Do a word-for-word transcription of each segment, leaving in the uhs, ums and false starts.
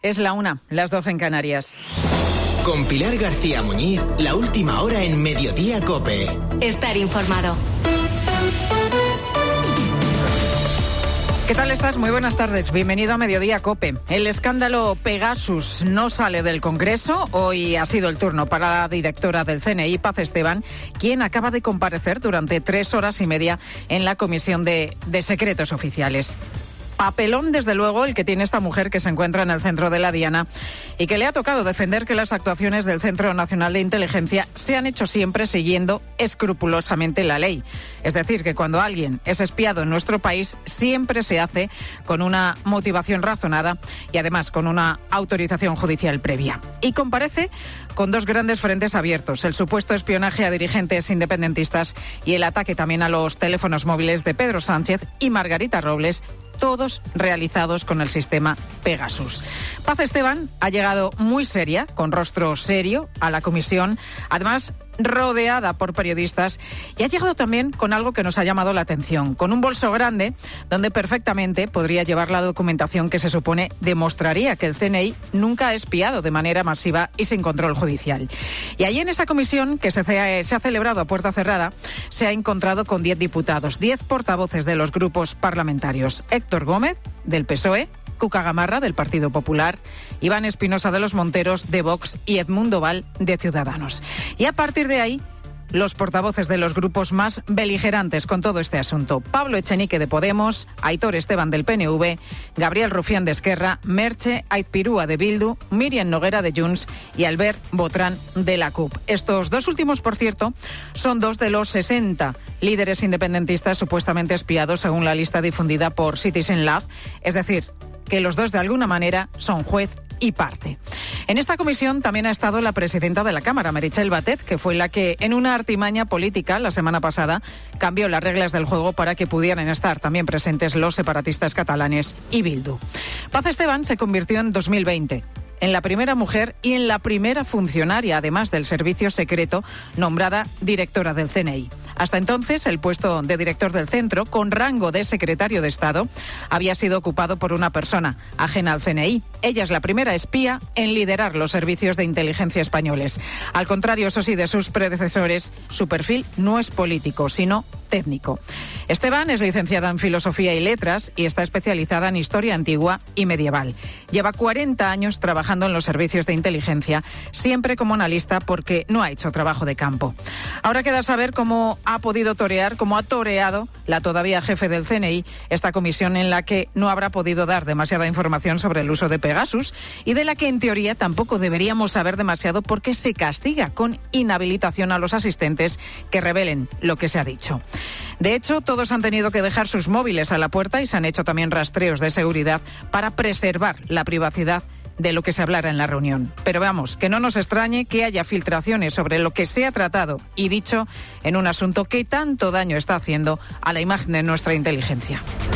Es la una, las doce en Canarias. Con Pilar García Muñiz, la última hora en Mediodía COPE. Estar informado. ¿Qué tal estás? Muy buenas tardes. Bienvenido a Mediodía COPE. El escándalo Pegasus no sale del Congreso. Hoy ha sido el turno para la directora del C N I, Paz Esteban, quien acaba de comparecer durante tres horas y media en la Comisión de, de Secretos Oficiales. Papelón, desde luego, el que tiene esta mujer que se encuentra en el centro de la diana y que le ha tocado defender que las actuaciones del Centro Nacional de Inteligencia se han hecho siempre siguiendo escrupulosamente la ley. Es decir, que cuando alguien es espiado en nuestro país, siempre se hace con una motivación razonada y además con una autorización judicial previa. Y comparece con dos grandes frentes abiertos: el supuesto espionaje a dirigentes independentistas y el ataque también a los teléfonos móviles de Pedro Sánchez y Margarita Robles, todos realizados con el sistema Pegasus. Paz Esteban ha llegado muy seria, con rostro serio, a la comisión, además rodeada por periodistas, y ha llegado también con algo que nos ha llamado la atención, con un bolso grande donde perfectamente podría llevar la documentación que se supone demostraría que el C N I nunca ha espiado de manera masiva y sin control judicial. Y allí en esa comisión, que se, se ha celebrado a puerta cerrada, se ha encontrado con diez diputados, diez portavoces de los grupos parlamentarios: Héctor Gómez, del P S O E, Cuca Gamarra, del Partido Popular, Iván Espinosa de los Monteros, de Vox, y Edmundo Val, de Ciudadanos. Y a partir de ahí, los portavoces de los grupos más beligerantes con todo este asunto: Pablo Echenique, de Podemos, Aitor Esteban, del P N V, Gabriel Rufián, de Esquerra, Merche Aizpirúa, de Bildu, Miriam Noguera, de Junts, y Albert Botrán, de la C U P. Estos dos últimos, por cierto, son dos de los sesenta líderes independentistas supuestamente espiados, según la lista difundida por Citizen Lab. Es decir, que los dos de alguna manera son juez y parte. En esta comisión también ha estado la presidenta de la Cámara, Meritxell Batet, que fue la que, en una artimaña política la semana pasada, cambió las reglas del juego para que pudieran estar también presentes los separatistas catalanes y Bildu. Paz Esteban se convirtió en dos mil veinte en la primera mujer y en la primera funcionaria, además del servicio secreto, nombrada directora del C N I. Hasta entonces, el puesto de director del centro, con rango de secretario de Estado, había sido ocupado por una persona ajena al C N I. Ella es la primera espía en liderar los servicios de inteligencia españoles. Al contrario, eso sí, de sus predecesores, su perfil no es político, sino técnico. Esteban es licenciada en Filosofía y Letras y está especializada en Historia Antigua y Medieval. Lleva cuarenta años trabajando en los servicios de inteligencia, siempre como analista, porque no ha hecho trabajo de campo. Ahora queda saber cómo ha podido torear, cómo ha toreado la todavía jefe del C N I esta comisión, en la que no habrá podido dar demasiada información sobre el uso de Pegasus y de la que en teoría tampoco deberíamos saber demasiado, porque se castiga con inhabilitación a los asistentes que revelen lo que se ha dicho. De hecho, todos han tenido que dejar sus móviles a la puerta y se han hecho también rastreos de seguridad para preservar la privacidad de lo que se hablara en la reunión. Pero veamos, que no nos extrañe que haya filtraciones sobre lo que se ha tratado y dicho en un asunto que tanto daño está haciendo a la imagen de nuestra inteligencia.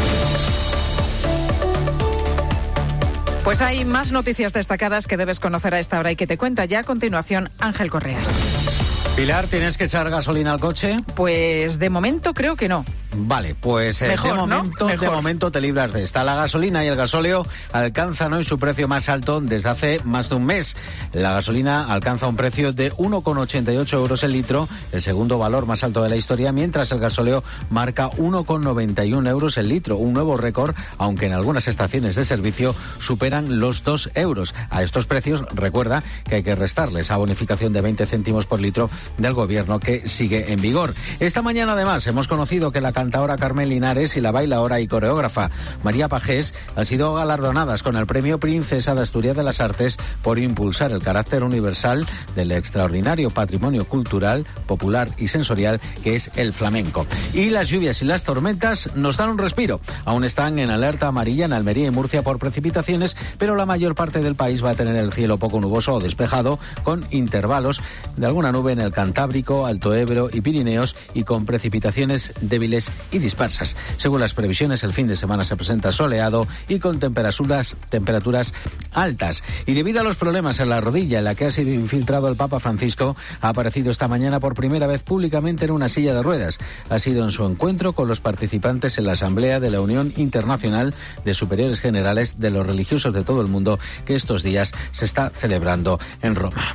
Pues hay más noticias destacadas que debes conocer a esta hora y que te cuenta ya a continuación Ángel Correas. Pilar, ¿tienes que echar gasolina al coche? Pues de momento creo que no. Vale, pues eh, Mejor, de, momento, ¿no? de Mejor. momento te libras de esta. La gasolina y el gasóleo alcanzan hoy su precio más alto desde hace más de un mes. La gasolina alcanza un precio de uno coma ochenta y ocho euros el litro, el segundo valor más alto de la historia, mientras el gasóleo marca uno coma noventa y uno euros el litro, un nuevo récord, aunque en algunas estaciones de servicio superan los dos euros. A estos precios, recuerda que hay que restarles a bonificación de veinte céntimos por litro del gobierno, que sigue en vigor. Esta mañana, además, hemos conocido que la cantadora Carmen Linares y la bailaora y coreógrafa María Pajés han sido galardonadas con el premio Princesa de Asturias de las Artes por impulsar el carácter universal del extraordinario patrimonio cultural, popular y sensorial que es el flamenco. Y las lluvias y las tormentas nos dan un respiro. Aún están en alerta amarilla en Almería y Murcia por precipitaciones, pero la mayor parte del país va a tener el cielo poco nuboso o despejado, con intervalos de alguna nube en el Cantábrico, Alto Ebro y Pirineos, y con precipitaciones débiles y dispersas. Según las previsiones, el fin de semana se presenta soleado y con temperaturas, temperaturas altas. Y debido a los problemas en la rodilla en la que ha sido infiltrado el Papa Francisco, ha aparecido esta mañana por primera vez públicamente en una silla de ruedas. Ha sido en su encuentro con los participantes en la Asamblea de la Unión Internacional de Superiores Generales de los Religiosos de todo el mundo, que estos días se está celebrando en Roma.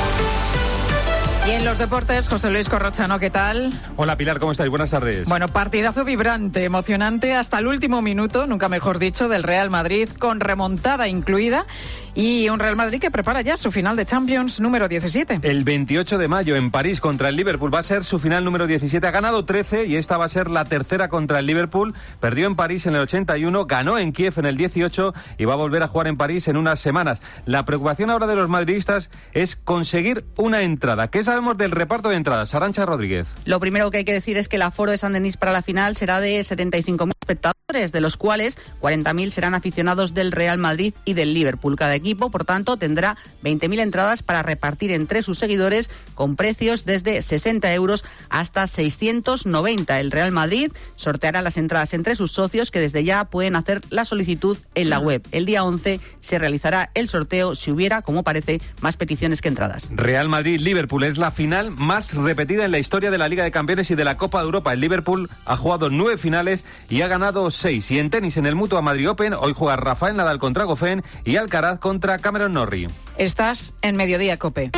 Y en los deportes, José Luis Corrochano, ¿qué tal? Hola Pilar, ¿cómo estáis? Buenas tardes. Bueno, partidazo vibrante, emocionante hasta el último minuto, nunca mejor dicho, del Real Madrid, con remontada incluida, y un Real Madrid que prepara ya su final de Champions número diecisiete. El veintiocho de mayo en París contra el Liverpool va a ser su final número diecisiete. Ha ganado trece y esta va a ser la tercera contra el Liverpool. Perdió en París en el ochenta y uno, ganó en Kiev en el dieciocho y va a volver a jugar en París en unas semanas. La preocupación ahora de los madridistas es conseguir una entrada. ¿Qué sabemos del reparto de entradas? Arantxa Rodríguez. Lo primero que hay que decir es que el aforo de Saint-Denis para la final será de setenta y cinco mil espectadores, de los cuales cuarenta mil serán aficionados del Real Madrid y del Liverpool. Cada equipo, por tanto, tendrá veinte mil entradas para repartir entre sus seguidores con precios desde sesenta euros hasta seiscientos noventa. El Real Madrid sorteará las entradas entre sus socios, que desde ya pueden hacer la solicitud en la web. El día once se realizará el sorteo si hubiera, como parece, más peticiones que entradas. Real Madrid-Liverpool es la final más repetida en la historia de la Liga de Campeones y de la Copa de Europa. El Liverpool ha jugado nueve finales y ha ganado seis. Y en tenis, en el Mutua Madrid Open, hoy juega Rafael Nadal contra Goffin y Alcaraz contra Cameron Norrie. Estás en Mediodía Cope.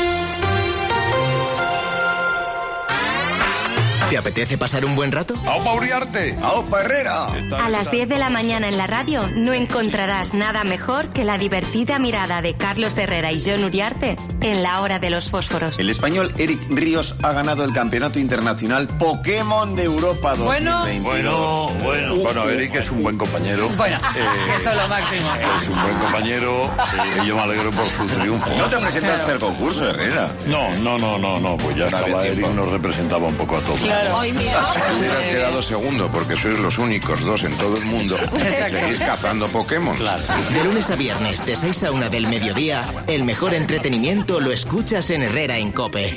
¿Te apetece pasar un buen rato? ¡Aupa Uriarte! ¡Aupa Herrera! A las diez de la mañana en la radio no encontrarás nada mejor que la divertida mirada de Carlos Herrera y Jon Uriarte en la hora de los fósforos. El español Eric Ríos ha ganado el Campeonato Internacional Pokémon de Europa dos mil veinte. Bueno, bueno, bueno, Eric es un buen compañero. Bueno, eh, esto es lo máximo. Es un buen compañero eh, y yo me alegro por su triunfo. No te presentaste al concurso, Herrera. No, no, no, no, no, pues ya No estaba había Eric, tiempo. nos representaba un poco a todos. Claro. Hoy mira. Hubieras quedado segundo porque sois los únicos dos en todo el mundo que seguís cazando Pokémon. Claro. De lunes a viernes, de seis a una del mediodía, el mejor entretenimiento lo escuchas en Herrera en COPE.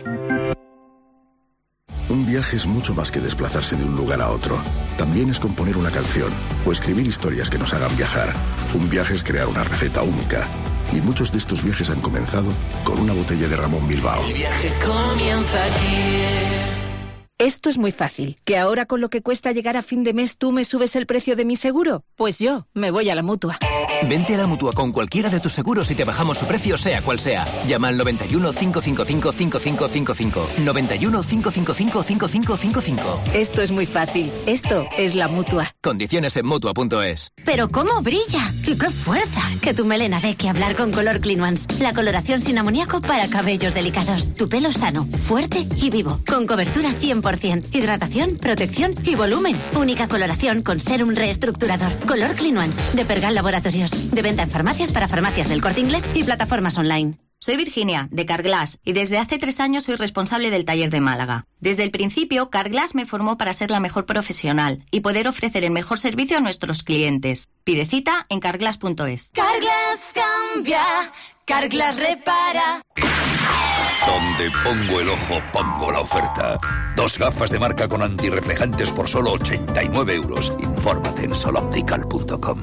Un viaje es mucho más que desplazarse de un lugar a otro. También es componer una canción o escribir historias que nos hagan viajar. Un viaje es crear una receta única. Y muchos de estos viajes han comenzado con una botella de Ramón Bilbao. El viaje comienza aquí. Esto es muy fácil. ¿Que ahora con lo que cuesta llegar a fin de mes tú me subes el precio de mi seguro? Pues yo me voy a la Mutua. Vente a la Mutua con cualquiera de tus seguros y te bajamos su precio sea cual sea. Llama al noventa y uno, cinco cinco cinco, cinco cinco cinco cinco. noventa y uno, cinco cinco cinco, cinco cinco cinco cinco. Esto es muy fácil. Esto es la Mutua. Condiciones en Mutua punto es. ¡Pero cómo brilla! ¡Y qué fuerza! Que tu melena dé que hablar con Color Clean Ones. La coloración sin amoníaco para cabellos delicados. Tu pelo sano, fuerte y vivo. Con cobertura cien por ciento. Hidratación, protección y volumen. Única coloración con serum reestructurador. Color Clean Ones. De Pergal Laboratorios. De venta en farmacias para farmacias del Corte Inglés y plataformas online. Soy Virginia, de Carglass, y desde hace tres años soy responsable del taller de Málaga. Desde el principio, Carglass me formó para ser la mejor profesional y poder ofrecer el mejor servicio a nuestros clientes. Pide cita en carglass punto es. Carglass cambia, Carglass repara. Donde pongo el ojo, pongo la oferta. Dos gafas de marca con antirreflejantes por solo ochenta y nueve euros. Infórmate en sol optical punto com.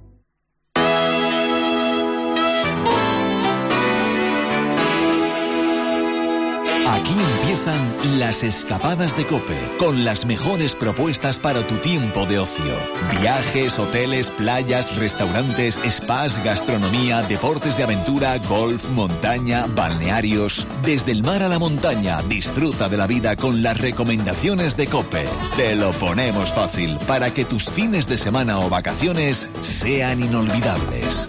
Aquí empiezan las escapadas de COPE, con las mejores propuestas para tu tiempo de ocio. Viajes, hoteles, playas, restaurantes, spas, gastronomía, deportes de aventura, golf, montaña, balnearios. Desde el mar a la montaña, disfruta de la vida con las recomendaciones de COPE. Te lo ponemos fácil para que tus fines de semana o vacaciones sean inolvidables.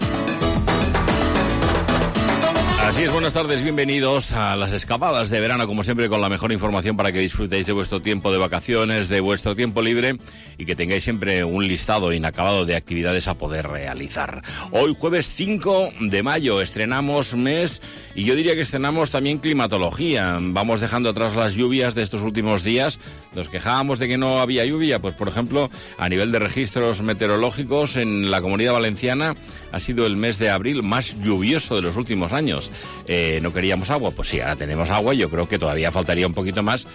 Así es, buenas tardes, bienvenidos a las escapadas de verano, como siempre, con la mejor información para que disfrutéis de vuestro tiempo de vacaciones, de vuestro tiempo libre y que tengáis siempre un listado inacabado de actividades a poder realizar. Hoy, jueves cinco de mayo, estrenamos mes y yo diría que estrenamos también climatología. Vamos dejando atrás las lluvias de estos últimos días. Nos quejábamos de que no había lluvia, pues por ejemplo, a nivel de registros meteorológicos en la Comunidad Valenciana ha sido el mes de abril más lluvioso de los últimos años. Eh, ¿No queríamos agua? Pues sí, ahora tenemos agua y yo creo que todavía faltaría un poquito más,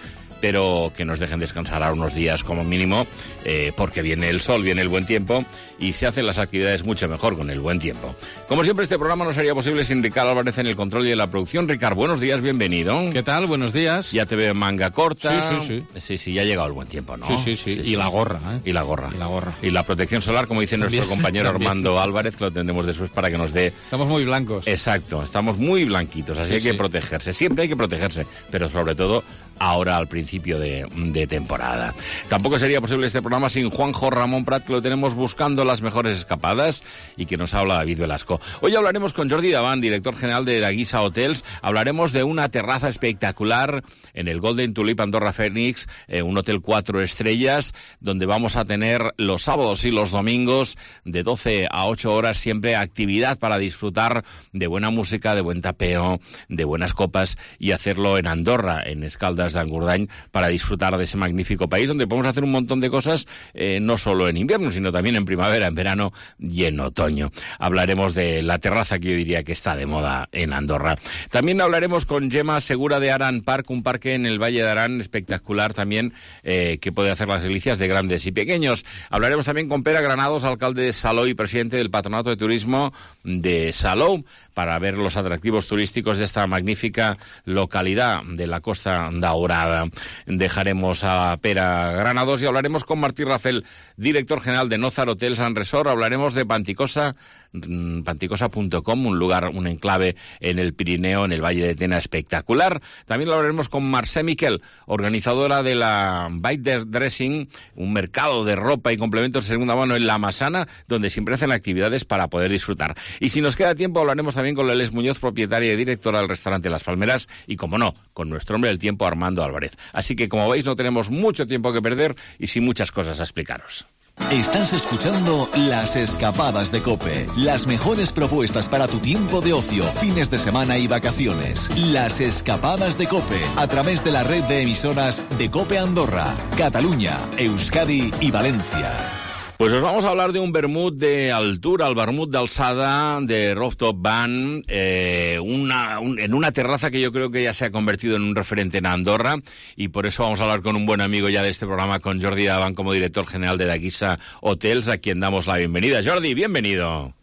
pero que nos dejen descansar a unos días como mínimo, eh, porque viene el sol, viene el buen tiempo y se hacen las actividades mucho mejor con el buen tiempo. Como siempre, este programa no sería posible sin Ricard Álvarez en el control y en la producción. Ricard, buenos días, bienvenido. ¿Qué tal? Buenos días. Ya te veo en manga corta. Sí, sí, sí. Sí, sí, ya ha llegado el buen tiempo, ¿no? Sí, sí, sí. sí y sí. la gorra, ¿eh? Y la gorra. Y la gorra. Y la protección solar, como dice También, nuestro compañero también. Armando Álvarez, que lo tendremos después para que nos dé... Estamos muy blancos. Exacto, estamos muy blanquitos, así Sí, hay que sí. protegerse. Siempre hay que protegerse, pero sobre todo ahora al principio de, de temporada. Tampoco sería posible este programa sin Juanjo Ramón Prat, que lo tenemos buscando las mejores escapadas y que nos habla David Velasco. Hoy hablaremos con Jordi Davant, director general de Daguisa Hotels. Hablaremos de una terraza espectacular en el Golden Tulip Andorra Phoenix, eh, un hotel cuatro estrellas, donde vamos a tener los sábados y los domingos de doce a ocho horas siempre actividad para disfrutar de buena música, de buen tapeo, de buenas copas y hacerlo en Andorra, en Escaldas de Angurdañ, para disfrutar de ese magnífico país donde podemos hacer un montón de cosas, eh, no solo en invierno, sino también en primavera, en verano y en otoño. Hablaremos de la terraza que yo diría que está de moda en Andorra. También hablaremos con Gemma Segura de Aran Park, un parque en el Valle de Arán espectacular también, eh, que puede hacer las delicias de grandes y pequeños. Hablaremos también con Pere Granados, alcalde de Salou y presidente del Patronato de Turismo de Salou, para ver los atractivos turísticos de esta magnífica localidad de la Costa Daurada. Dejaremos a Pere Granados y hablaremos con Martí Rafel, director general de Nozar Hotels and Resort. Hablaremos de Panticosa, panticosa punto com, un lugar, un enclave en el Pirineo, en el Valle de Tena, espectacular. También hablaremos con Marcé Miquel, organizadora de la Bike Dressing, un mercado de ropa y complementos de segunda mano en La Massana, donde siempre hacen actividades para poder disfrutar. Y si nos queda tiempo, hablaremos también con Leles Muñoz, propietaria y directora del restaurante Las Palmeras, y como no, con nuestro hombre del tiempo, Armando Álvarez. Así que, como veis, no tenemos mucho tiempo que perder y sin muchas cosas a explicaros. Estás escuchando Las Escapadas de COPE. Las mejores propuestas para tu tiempo de ocio, fines de semana y vacaciones. Las Escapadas de COPE, a través de la red de emisoras de COPE Andorra, Cataluña, Euskadi y Valencia. Pues os vamos a hablar de un vermut de altura, el vermut d'alçada de Rooftop Band, eh, una, un, en una terraza que yo creo que ya se ha convertido en un referente en Andorra, y por eso vamos a hablar con un buen amigo ya de este programa, con Jordi Davant, como director general de Daguisa Hotels, a quien damos la bienvenida. Jordi, bienvenido.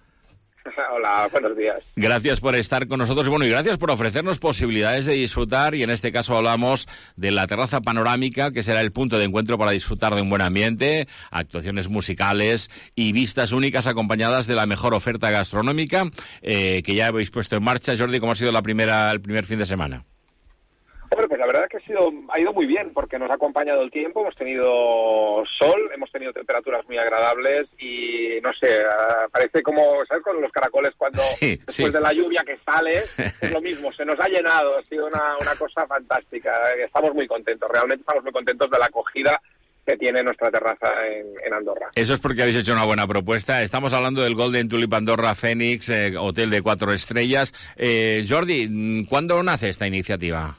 Hola, buenos días. Gracias por estar con nosotros y bueno, y gracias por ofrecernos posibilidades de disfrutar, y en este caso hablamos de la terraza panorámica, que será el punto de encuentro para disfrutar de un buen ambiente, actuaciones musicales y vistas únicas acompañadas de la mejor oferta gastronómica, eh, que ya habéis puesto en marcha. Jordi, ¿cómo ha sido la primera, el primer fin de semana? Bueno, pues la verdad es que ha sido, ha ido muy bien, porque nos ha acompañado el tiempo, hemos tenido sol, hemos tenido temperaturas muy agradables y, no sé, uh, parece como, ¿sabes?, con los caracoles cuando sí, después sí. de la lluvia que sale, es lo mismo, se nos ha llenado, ha sido una, una cosa fantástica, estamos muy contentos, realmente estamos muy contentos de la acogida que tiene nuestra terraza en, en Andorra. Eso es porque habéis hecho una buena propuesta. Estamos hablando del Golden Tulip Andorra Phoenix, eh, hotel de cuatro estrellas. Eh, Jordi, ¿cuándo nace esta iniciativa?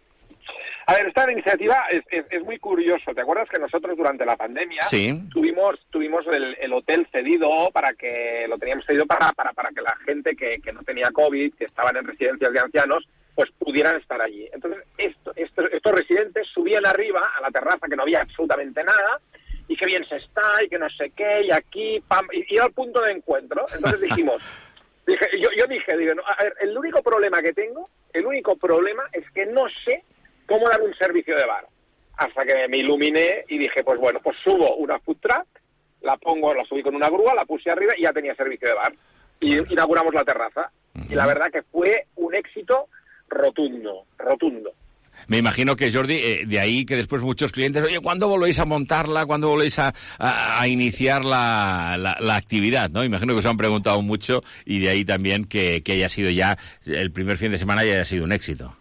A ver, esta iniciativa es, es, es muy curioso. ¿Te acuerdas que nosotros durante la pandemia sí. tuvimos tuvimos el, el hotel cedido para que lo teníamos cedido para para, para que la gente que, que no tenía COVID, que estaban en residencias de ancianos, pues pudieran estar allí. Entonces, esto, esto, estos residentes subían arriba a la terraza, que no había absolutamente nada, y que bien se está, y que no sé qué, y aquí, pam, y, y era el punto de encuentro. Entonces dijimos, dije, yo, yo dije, digo, no, a ver, el único problema que tengo, el único problema es que no sé cómo dar un servicio de bar. Hasta que me iluminé y dije, pues bueno, pues subo una food truck, la pongo, la subí con una grúa, la puse arriba y ya tenía servicio de bar. Y inauguramos la terraza. Uh-huh. Y la verdad que fue un éxito rotundo, rotundo. Me imagino que, Jordi, eh, de ahí que después muchos clientes, oye, ¿cuándo volvéis a montarla? ¿Cuándo volvéis a, a, a iniciar la, la, la actividad? ¿No? Imagino que os han preguntado mucho, y de ahí también que, que haya sido ya, el primer fin de semana ya haya sido un éxito.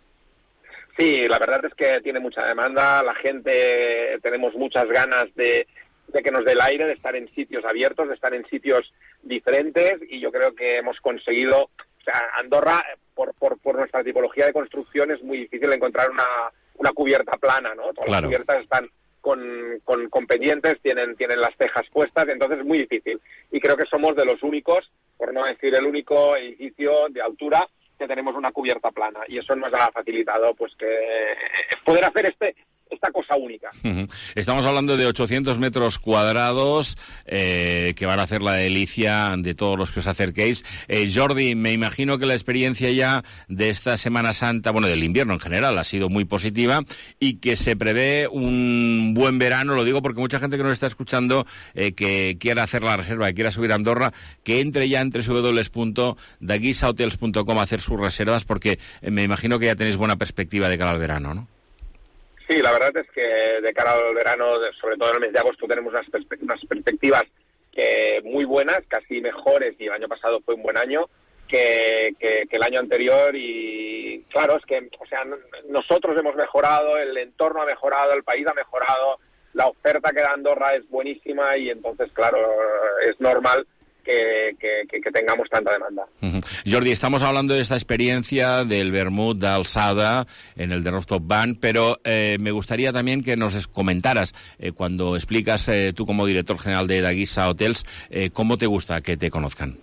Sí, la verdad es que tiene mucha demanda, la gente, tenemos muchas ganas de, de que nos dé el aire, de estar en sitios abiertos, de estar en sitios diferentes, y yo creo que hemos conseguido, o sea, Andorra, por, por, por nuestra tipología de construcción, es muy difícil encontrar una, una cubierta plana, ¿no? Todas claro. las cubiertas están con, con, con pendientes, tienen, tienen las tejas puestas, entonces es muy difícil. Y creo que somos de los únicos, por no decir el único edificio de altura, que tenemos una cubierta plana, y eso nos ha facilitado pues que poder hacer este esta cosa única. Uh-huh. Estamos hablando de ochocientos metros cuadrados eh, que van a hacer la delicia de todos los que os acerquéis. Eh, Jordi, me imagino que la experiencia ya de esta Semana Santa, bueno, del invierno en general, ha sido muy positiva y que se prevé un buen verano. Lo digo porque mucha gente que nos está escuchando eh, que quiera hacer la reserva, que quiera subir a Andorra, que entre ya en doble u doble u doble u punto daguisa hotels punto com a hacer sus reservas, porque eh, me imagino que ya tenéis buena perspectiva de cara al verano, ¿no? Sí, la verdad es que de cara al verano, sobre todo en el mes de agosto, tenemos unas, perspe- unas perspectivas que muy buenas, casi mejores, y el año pasado fue un buen año que, que, que el año anterior. Y claro, es que, o sea, nosotros hemos mejorado, el entorno ha mejorado, el país ha mejorado, la oferta que da Andorra es buenísima y entonces, claro, es normal Que, que, que tengamos tanta demanda. Uh-huh. Jordi, estamos hablando de esta experiencia del vermut d'alçada en el The Rooftop Bar, pero eh, me gustaría también que nos comentaras, eh, cuando explicas eh, tú como director general de Daguisa Hotels, eh, cómo te gusta que te conozcan.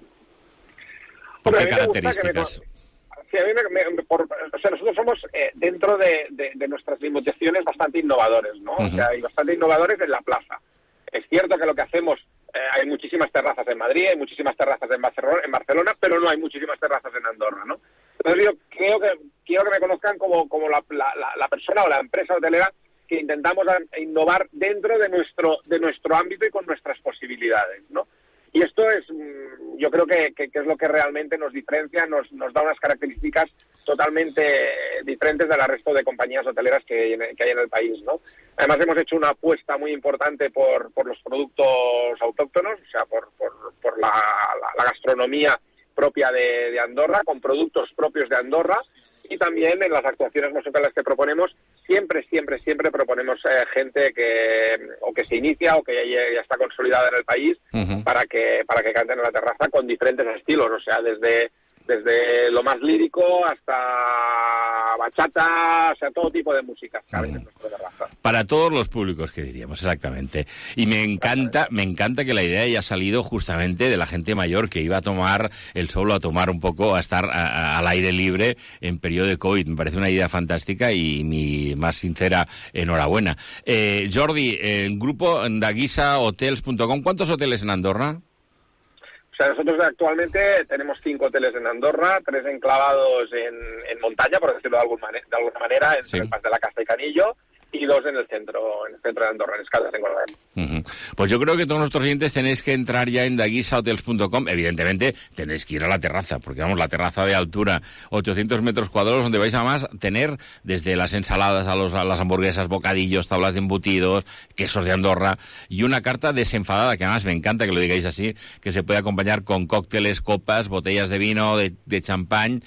¿Por Hombre, qué características? Sí, a mí me, me, por, o sea, nosotros somos, eh, dentro de, de, de nuestras limitaciones, bastante innovadores, ¿no? Uh-huh. O sea, y bastante innovadores en la plaza. Es cierto que lo que hacemos, eh, hay muchísimas terrazas en Madrid, hay muchísimas terrazas en Barcelona, en Barcelona, pero no hay muchísimas terrazas en Andorra, ¿no? Entonces yo creo que quiero que me conozcan como, como la, la, la persona o la empresa hotelera que intentamos innovar dentro de nuestro de nuestro ámbito y con nuestras posibilidades, ¿no? Y esto es, yo creo que, que, que es lo que realmente nos diferencia, nos, nos da unas características totalmente diferentes del resto de compañías hoteleras que hay, en, que hay en el país, ¿no? Además hemos hecho una apuesta muy importante por, por los productos autóctonos, o sea, por, por, por la, la, la gastronomía propia de, de Andorra, con productos propios de Andorra, y también en las actuaciones musicales que proponemos, siempre, siempre, siempre proponemos eh, gente que o que se inicia o que ya, ya está consolidada en el país, uh-huh, para que para que canten en la terraza con diferentes estilos, o sea, desde desde lo más lírico hasta bachata, o sea, todo tipo de música cabe en nuestra terraza. Para todos los públicos, que diríamos, exactamente. Y me encanta, me encanta que la idea haya salido justamente de la gente mayor que iba a tomar el sol, a tomar un poco, a estar a, a, al aire libre en periodo de COVID. Me parece una idea fantástica y mi más sincera enhorabuena. Eh, Jordi, el grupo daguisa hotels punto com, ¿cuántos hoteles en Andorra? O sea, nosotros actualmente tenemos cinco hoteles en Andorra, tres enclavados en, en montaña, por decirlo de alguna manera, de alguna manera entre sí, el Pas de la Casta y Canillo, y dos en el centro, en el centro de Andorra, en Escaldas, en Gordán. Uh-huh. Pues yo creo que todos nuestros oyentes tenéis que entrar ya en daguisa hotels punto com. Evidentemente tenéis que ir a la terraza, porque vamos, la terraza de altura, ochocientos metros cuadrados, donde vais a más tener desde las ensaladas a, los, a las hamburguesas, bocadillos, tablas de embutidos, quesos de Andorra, y una carta desenfadada, que además me encanta que lo digáis así, que se puede acompañar con cócteles, copas, botellas de vino, de, de champán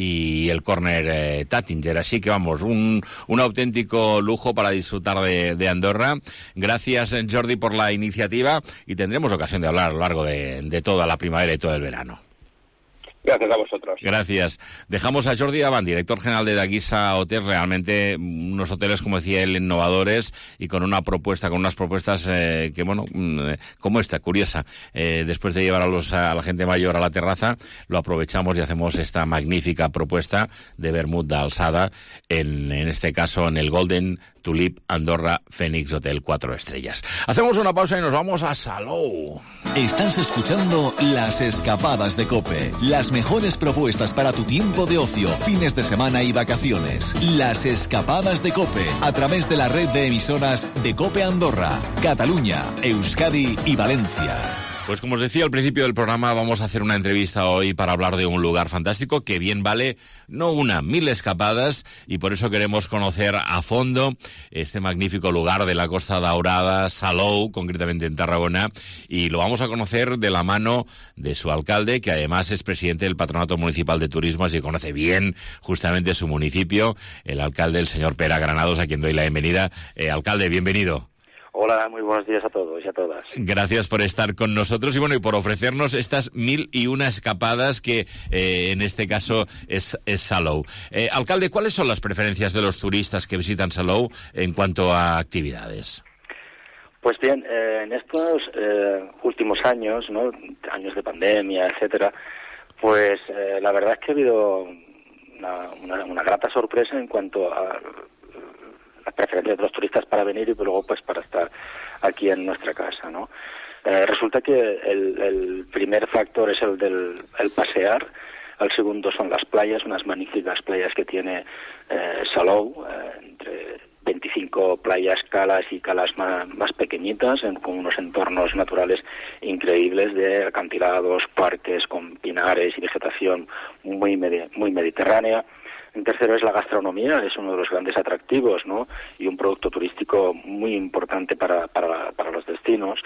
y el corner eh, Tattinger. Así que vamos, un, un auténtico lujo para disfrutar de, de Andorra. Gracias, Jordi, por la iniciativa, y tendremos ocasión de hablar a lo largo de, de toda la primavera y todo el verano. Gracias a vosotros. Gracias. Dejamos a Jordi Davant, director general de Daguisa Hotels, realmente unos hoteles, como decía él, innovadores y con una propuesta, con unas propuestas eh, que, bueno, como esta, curiosa. Eh, después de llevar a, los, a la gente mayor a la terraza, lo aprovechamos y hacemos esta magnífica propuesta de vermut d'alçada, en, en este caso en el Golden Tulip Andorra Phoenix Hotel cuatro estrellas. Hacemos una pausa y nos vamos a Salou. Estás escuchando Las Escapadas de COPE. Las mejores propuestas para tu tiempo de ocio, fines de semana y vacaciones. Las Escapadas de COPE, a través de la red de emisoras de COPE Andorra, Cataluña, Euskadi y Valencia. Pues como os decía al principio del programa, vamos a hacer una entrevista hoy para hablar de un lugar fantástico que bien vale, no una, mil escapadas, y por eso queremos conocer a fondo este magnífico lugar de la Costa Daurada, Salou, concretamente en Tarragona, y lo vamos a conocer de la mano de su alcalde, que además es presidente del Patronato Municipal de Turismo, así que conoce bien justamente su municipio, el alcalde, el señor Pere Granados, a quien doy la bienvenida. Eh, alcalde, bienvenido. Hola, muy buenos días a todos y a todas. Gracias por estar con nosotros y bueno, y por ofrecernos estas mil y una escapadas que eh, en este caso es, es Salou. Eh, alcalde, ¿cuáles son las preferencias de los turistas que visitan Salou en cuanto a actividades? Pues bien, eh, en estos eh, últimos años, ¿no? Años de pandemia, etcétera, pues eh, la verdad es que ha habido una, una, una grata sorpresa en cuanto a las preferencias de los turistas para venir y luego pues para estar aquí en nuestra casa, ¿no? Eh, resulta que el, el primer factor es el del el pasear. El segundo son las playas, unas magníficas playas que tiene eh, Salou, eh, entre veinticinco playas, calas y calas más, más pequeñitas, en, con unos entornos naturales increíbles de acantilados, parques con pinares y vegetación muy, medi- muy mediterránea. En tercero es la gastronomía, es uno de los grandes atractivos, ¿no? Y un producto turístico muy importante para, para, para los destinos.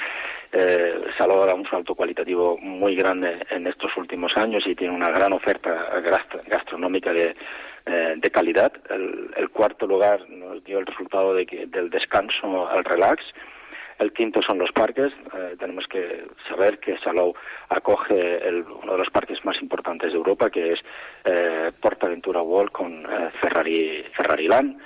Eh, Salou da un salto cualitativo muy grande en estos últimos años y tiene una gran oferta gastronómica de, eh, de calidad. El, el cuarto lugar nos dio el resultado de que, del descanso al relax. El quinto son los parques. Eh, tenemos que saber que Salou acoge el, uno de los parques más importantes de Europa, que es eh, PortAventura World con eh, Ferrari, Ferrari Land.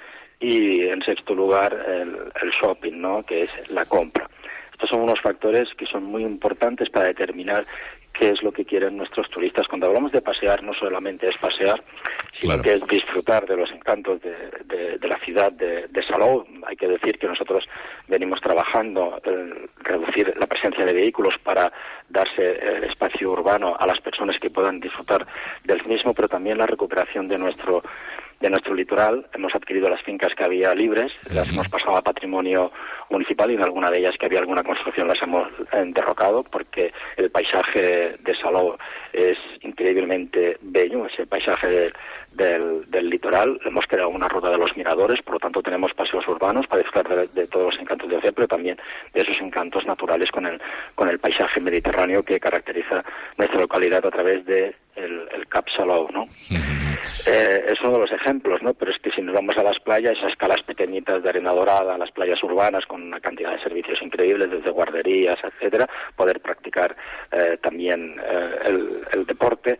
Y en sexto lugar el, el shopping, ¿no? Que es la compra. Estos son unos factores que son muy importantes para determinar qué es lo que quieren nuestros turistas. Cuando hablamos de pasear, no solamente es pasear, sino claro. que es disfrutar de los encantos de, de, de la ciudad de, de Salou. Hay que decir que nosotros venimos trabajando en reducir la presencia de vehículos para darse el espacio urbano a las personas que puedan disfrutar del mismo, pero también la recuperación de nuestro de nuestro litoral. Hemos adquirido las fincas que había libres, las hemos pasado a patrimonio municipal y en alguna de ellas que había alguna construcción las hemos eh, derrocado porque el paisaje de Salou es increíblemente bello, ese paisaje de, del, del litoral. Hemos creado una ruta de los miradores, por lo tanto tenemos paseos urbanos para disfrutar de, de todos los encantos de hacer, pero también de esos encantos naturales con el, con el paisaje mediterráneo que caracteriza nuestra localidad a través de el, el Cap Salou, ¿no? Uh-huh. Eh, es uno de los ejemplos, ¿no? Pero es que si nos vamos a las playas, esas calas pequeñitas de arena dorada, las playas urbanas con una cantidad de servicios increíbles, desde guarderías, etcétera, poder practicar eh, también eh, el, el deporte.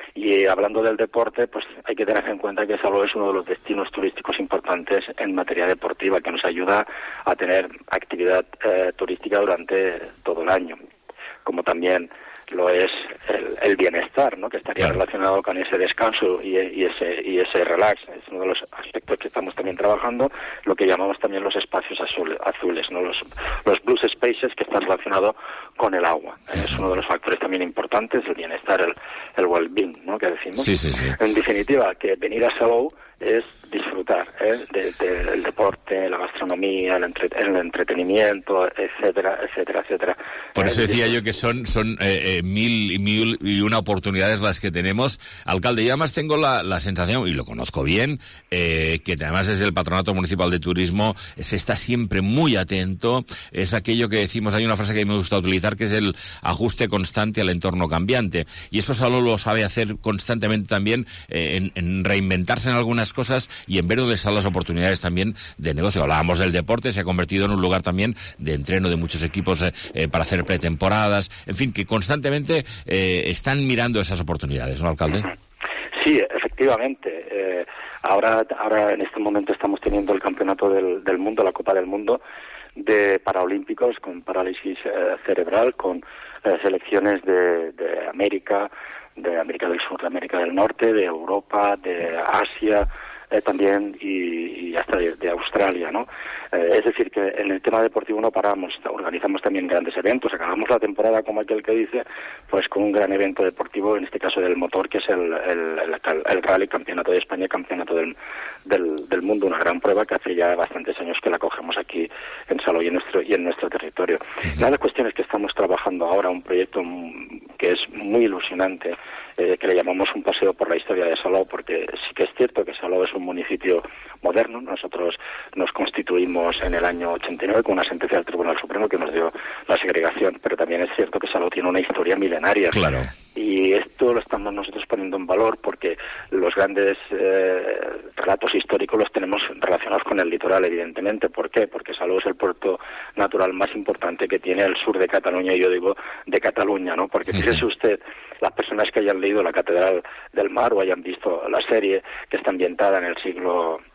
Y hablando del deporte, pues hay que tener en cuenta que Salou es uno de los destinos turísticos importantes en materia deportiva, que nos ayuda a tener actividad eh, turística durante todo el año, como también lo es el, el bienestar, ¿no? Que estaría claro. relacionado con ese descanso y, y ese y ese relax. Es uno de los aspectos que estamos también trabajando, lo que llamamos también los espacios azul, azules, ¿no? Los, los blue spaces, que están relacionados con el agua. Es uno de los factores también importantes, el bienestar, el, el well-being, ¿no? Que decimos. Sí, sí, sí. En definitiva, que venir a Salou es disfrutar ¿eh? de, de, del deporte, la gastronomía, el, entre, el entretenimiento, etcétera, etcétera, etcétera. Por eso decía yo que son son eh, eh, mil y mil y una oportunidades las que tenemos. Alcalde, yo además tengo la, la sensación, y lo conozco bien, eh, que además desde el Patronato Municipal de Turismo se está siempre muy atento. Es aquello que decimos, hay una frase que me gusta utilizar, que es el ajuste constante al entorno cambiante. Y eso solo lo sabe hacer constantemente también eh, en, en reinventarse en algunas cosas y en ver dónde están las oportunidades también de negocio. Hablábamos del deporte, se ha convertido en un lugar también de entreno de muchos equipos eh, eh, para hacer pretemporadas, en fin, que constantemente eh, están mirando esas oportunidades, ¿no, alcalde? Sí, efectivamente. Eh, ahora, ahora en este momento estamos teniendo el campeonato del, del mundo, la Copa del Mundo de Paralímpicos con parálisis eh, cerebral, con eh, selecciones de, de América, de América del Sur, de América del Norte, de Europa, de Asia, eh, también y, y hasta de, de Australia, ¿no? Eh, es decir, que en el tema deportivo no paramos, organizamos también grandes eventos, acabamos la temporada, como aquel que dice, pues con un gran evento deportivo, en este caso del motor, que es el, el, el, el Rally Campeonato de España, Campeonato del, del, del Mundo, una gran prueba que hace ya bastantes años que la cogemos aquí en Salou y en nuestro, y en nuestro territorio. Una de las cuestiones que estamos trabajando ahora, un proyecto que es muy ilusionante, eh, que le llamamos un paseo por la historia de Salou, porque sí que es cierto que Salou es un municipio moderno. Nosotros nos constituimos en el año ochenta y nueve con una sentencia del Tribunal Supremo que nos dio la segregación, pero también es cierto que Salou tiene una historia milenaria. Claro. Y esto lo estamos nosotros poniendo en valor porque los grandes eh, relatos históricos los tenemos relacionados con el litoral, evidentemente. ¿Por qué? Porque Salou es el puerto natural más importante que tiene el sur de Cataluña, y yo digo de Cataluña, ¿no? Porque fíjese usted, las personas que hayan leído La Catedral del Mar o hayan visto la serie que está ambientada en el siglo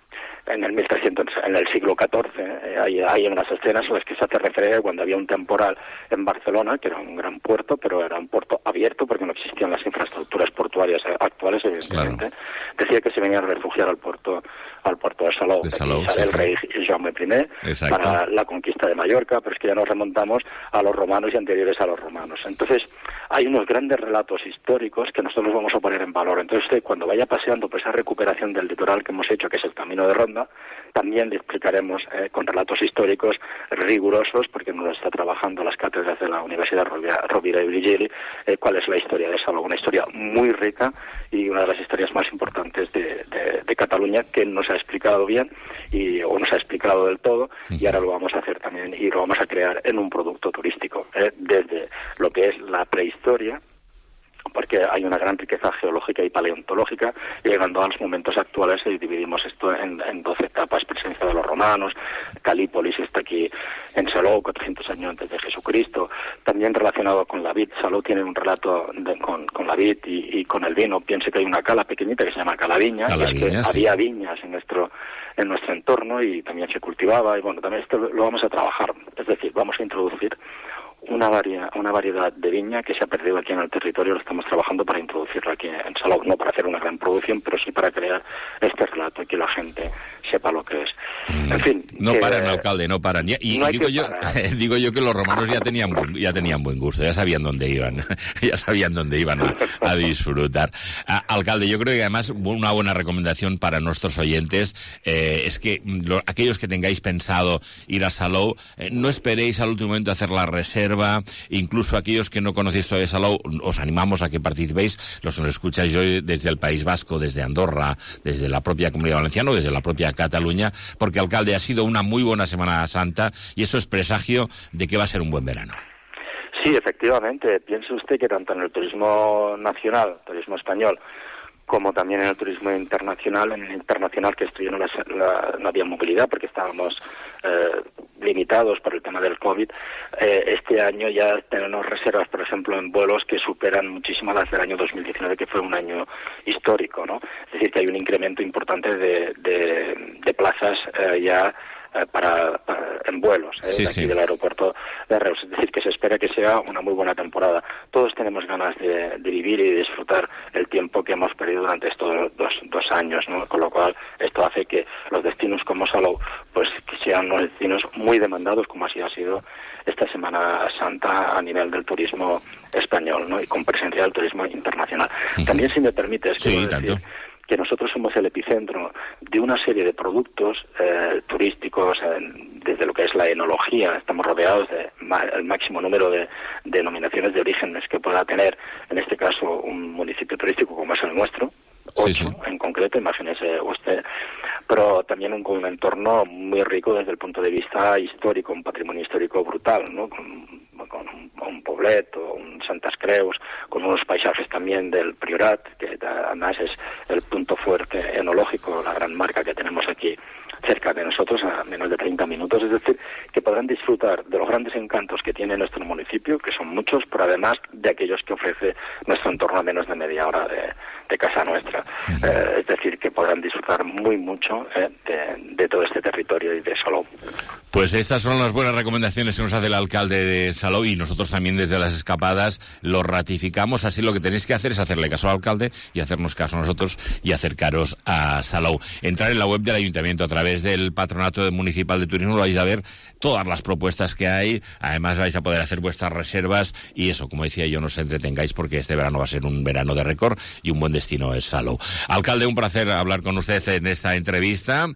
en el mil trescientos, en el siglo catorce, eh, hay, hay unas escenas en las que se hace referencia cuando había un temporal en Barcelona, que era un gran puerto, pero era un puerto abierto porque no existían las infraestructuras portuarias actuales, evidentemente. Claro. Decía que se venían a refugiar al puerto al puerto de Salou, de Salou sale sí, el rey sí. Jaume primero para la conquista de Mallorca, pero es que ya nos remontamos a los romanos y anteriores a los romanos. Entonces, hay unos grandes relatos históricos que nosotros vamos a poner en valor. Entonces, usted, cuando vaya paseando por esa recuperación del litoral que hemos hecho, que es el Camino de Ronda, también le explicaremos eh, con relatos históricos rigurosos, porque nos está trabajando las cátedras de la Universidad Rovira i Virgili, eh, cuál es la historia de Salou, una historia muy rica y una de las historias más importantes de, de, de Cataluña, que nos ha explicado bien y o nos ha explicado del todo, y ahora lo vamos a hacer también y lo vamos a crear en un producto turístico, eh, desde lo que es la prehistoria, porque hay una gran riqueza geológica y paleontológica, y llegando a los momentos actuales y dividimos esto en, en doce etapas: presencia de los romanos, Calípolis está aquí en Salou, cuatrocientos años antes de Jesucristo, también relacionado con la vid. Salou tiene un relato de, con, con la vid y, y con el vino. Piense que hay una cala pequeñita que se llama Calaviña, Cala y es que sí. había viñas en nuestro en nuestro entorno y también se cultivaba, y bueno, también esto lo vamos a trabajar, es decir, vamos a introducir una variedad, una variedad de viña que se ha perdido aquí en el territorio. Lo estamos trabajando para introducirla aquí en Salou, no para hacer una gran producción, pero sí para crear este relato y que la gente sepa lo que es. En fin. No que, paran, alcalde, no paran. Y, y no digo yo, digo yo que los romanos ya tenían buen, ya tenían buen gusto, ya sabían dónde iban, ya sabían dónde iban a, a disfrutar. A, alcalde, yo creo que además una buena recomendación para nuestros oyentes eh, es que lo, aquellos que tengáis pensado ir a Salou, eh, no esperéis al último momento a hacer la reserva. Incluso aquellos que no conocéis todavía Salou, os animamos a que participéis, los que nos escucháis hoy desde el País Vasco, desde Andorra, desde la propia Comunidad Valenciana, desde la propia Cataluña, porque, alcalde, ha sido una muy buena Semana Santa y eso es presagio de que va a ser un buen verano. Sí, efectivamente. Piense usted que tanto en el turismo nacional, turismo español, como también en el turismo internacional, en el internacional que esto ya no, la, la, no había movilidad porque estábamos eh, limitados por el tema del COVID, eh, este año ya tenemos reservas, por ejemplo, en vuelos que superan muchísimo las del año dos mil diecinueve, que fue un año histórico, ¿no? Es decir, que hay un incremento importante de, de, de plazas eh, ya Para, para en vuelos ¿eh? sí, de aquí sí. del aeropuerto de Reus. Es decir, que se espera que sea una muy buena temporada. Todos tenemos ganas de, de vivir y de disfrutar el tiempo que hemos perdido durante estos dos, dos años, ¿no? Con lo cual esto hace que los destinos como Salou pues que sean unos destinos muy demandados, como así ha sido esta Semana Santa a nivel del turismo español, ¿no? Y con presencia del turismo internacional. Uh-huh. También, si me permites, sí, quiero tanto. decir que nosotros somos el epicentro de una serie de productos eh, turísticos, eh, desde lo que es la enología. Estamos rodeados del ma- máximo número de denominaciones de orígenes que pueda tener, en este caso, un municipio turístico como es el nuestro, ocho sí, sí. en concreto, imagínese usted, pero también un, un entorno muy rico desde el punto de vista histórico, un patrimonio histórico brutal, ¿no? Con, con un, un Poblet o un Santas Creus, con unos paisajes también del Priorat, que además es el punto fuerte enológico, la gran marca que tenemos aquí cerca de nosotros, a menos de treinta minutos, es decir, que podrán disfrutar de los grandes encantos que tiene nuestro municipio, que son muchos, pero además de aquellos que ofrece nuestro entorno a menos de media hora de, de casa nuestra. Uh-huh. Eh, es decir, que podrán disfrutar muy mucho eh, de, de todo este territorio y de Salou. Pues estas son las buenas recomendaciones que nos hace el alcalde de Salou y nosotros también desde Las Escapadas lo ratificamos. Así lo que tenéis que hacer es hacerle caso al alcalde y hacernos caso a nosotros y acercaros a Salou. Entrar en la web del ayuntamiento a través del Patronato Municipal de Turismo, lo vais a ver todas las propuestas que hay. Además vais a poder hacer vuestras reservas y eso, como decía yo, no os entretengáis porque este verano va a ser un verano de récord y un buen destino es Salou. Alcalde, un placer hablar con usted en esta entrevista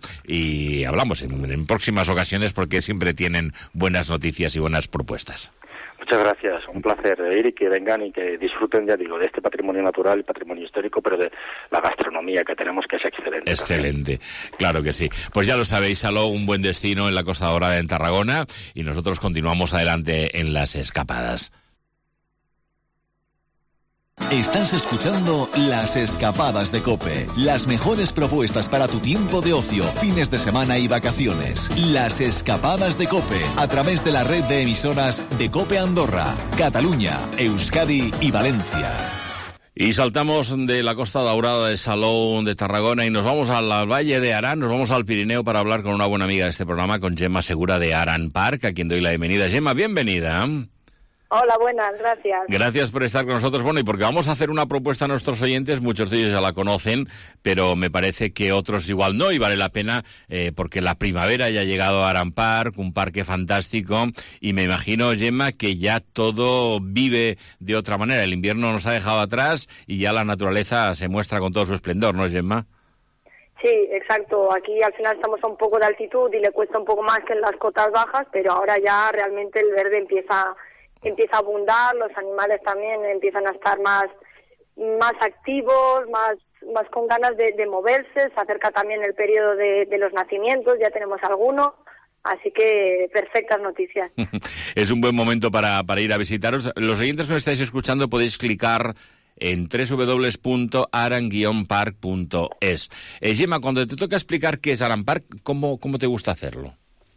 y hablamos en, en próximas ocasiones porque siempre tienen buenas noticias y buenas propuestas. Muchas gracias, un placer ir y que vengan y que disfruten, ya digo, de este patrimonio natural y patrimonio histórico, pero de la gastronomía que tenemos, que es excelente. Excelente, también. Claro que sí. Pues ya lo sabéis, Salou, un buen destino en la Costa Dorada en Tarragona y nosotros continuamos adelante en Las Escapadas. Estás escuchando Las Escapadas de COPE. Las mejores propuestas para tu tiempo de ocio, fines de semana y vacaciones. Las Escapadas de COPE, a través de la red de emisoras de COPE Andorra, Cataluña, Euskadi y Valencia. Y saltamos de la Costa Daurada de Salou de Tarragona y nos vamos al, al Valle de Arán, nos vamos al Pirineo para hablar con una buena amiga de este programa, con Gemma Segura de Arán Park, a quien doy la bienvenida. Gemma, bienvenida. Hola, buenas, gracias. Gracias por estar con nosotros. Bueno, y porque vamos a hacer una propuesta a nuestros oyentes, muchos de ellos ya la conocen, pero me parece que otros igual no, y vale la pena eh, porque la primavera ya ha llegado a Arán Park, un parque fantástico, y me imagino, Gemma, que ya todo vive de otra manera. El invierno nos ha dejado atrás y ya la naturaleza se muestra con todo su esplendor, ¿no, Gemma? Sí, exacto. Aquí al final estamos a un poco de altitud y le cuesta un poco más que en las cotas bajas, pero ahora ya realmente el verde empieza... empieza a abundar, los animales también empiezan a estar más más activos, más más con ganas de, de moverse, se acerca también el periodo de, de los nacimientos, ya tenemos algunos, así que perfectas noticias. Es un buen momento para, para ir a visitaros. Los oyentes que me estáis escuchando podéis clicar en doble u doble u doble u punto aran guion park punto es. Eh, Gemma, cuando te toca explicar qué es Arán Park, ¿cómo, cómo te gusta hacerlo?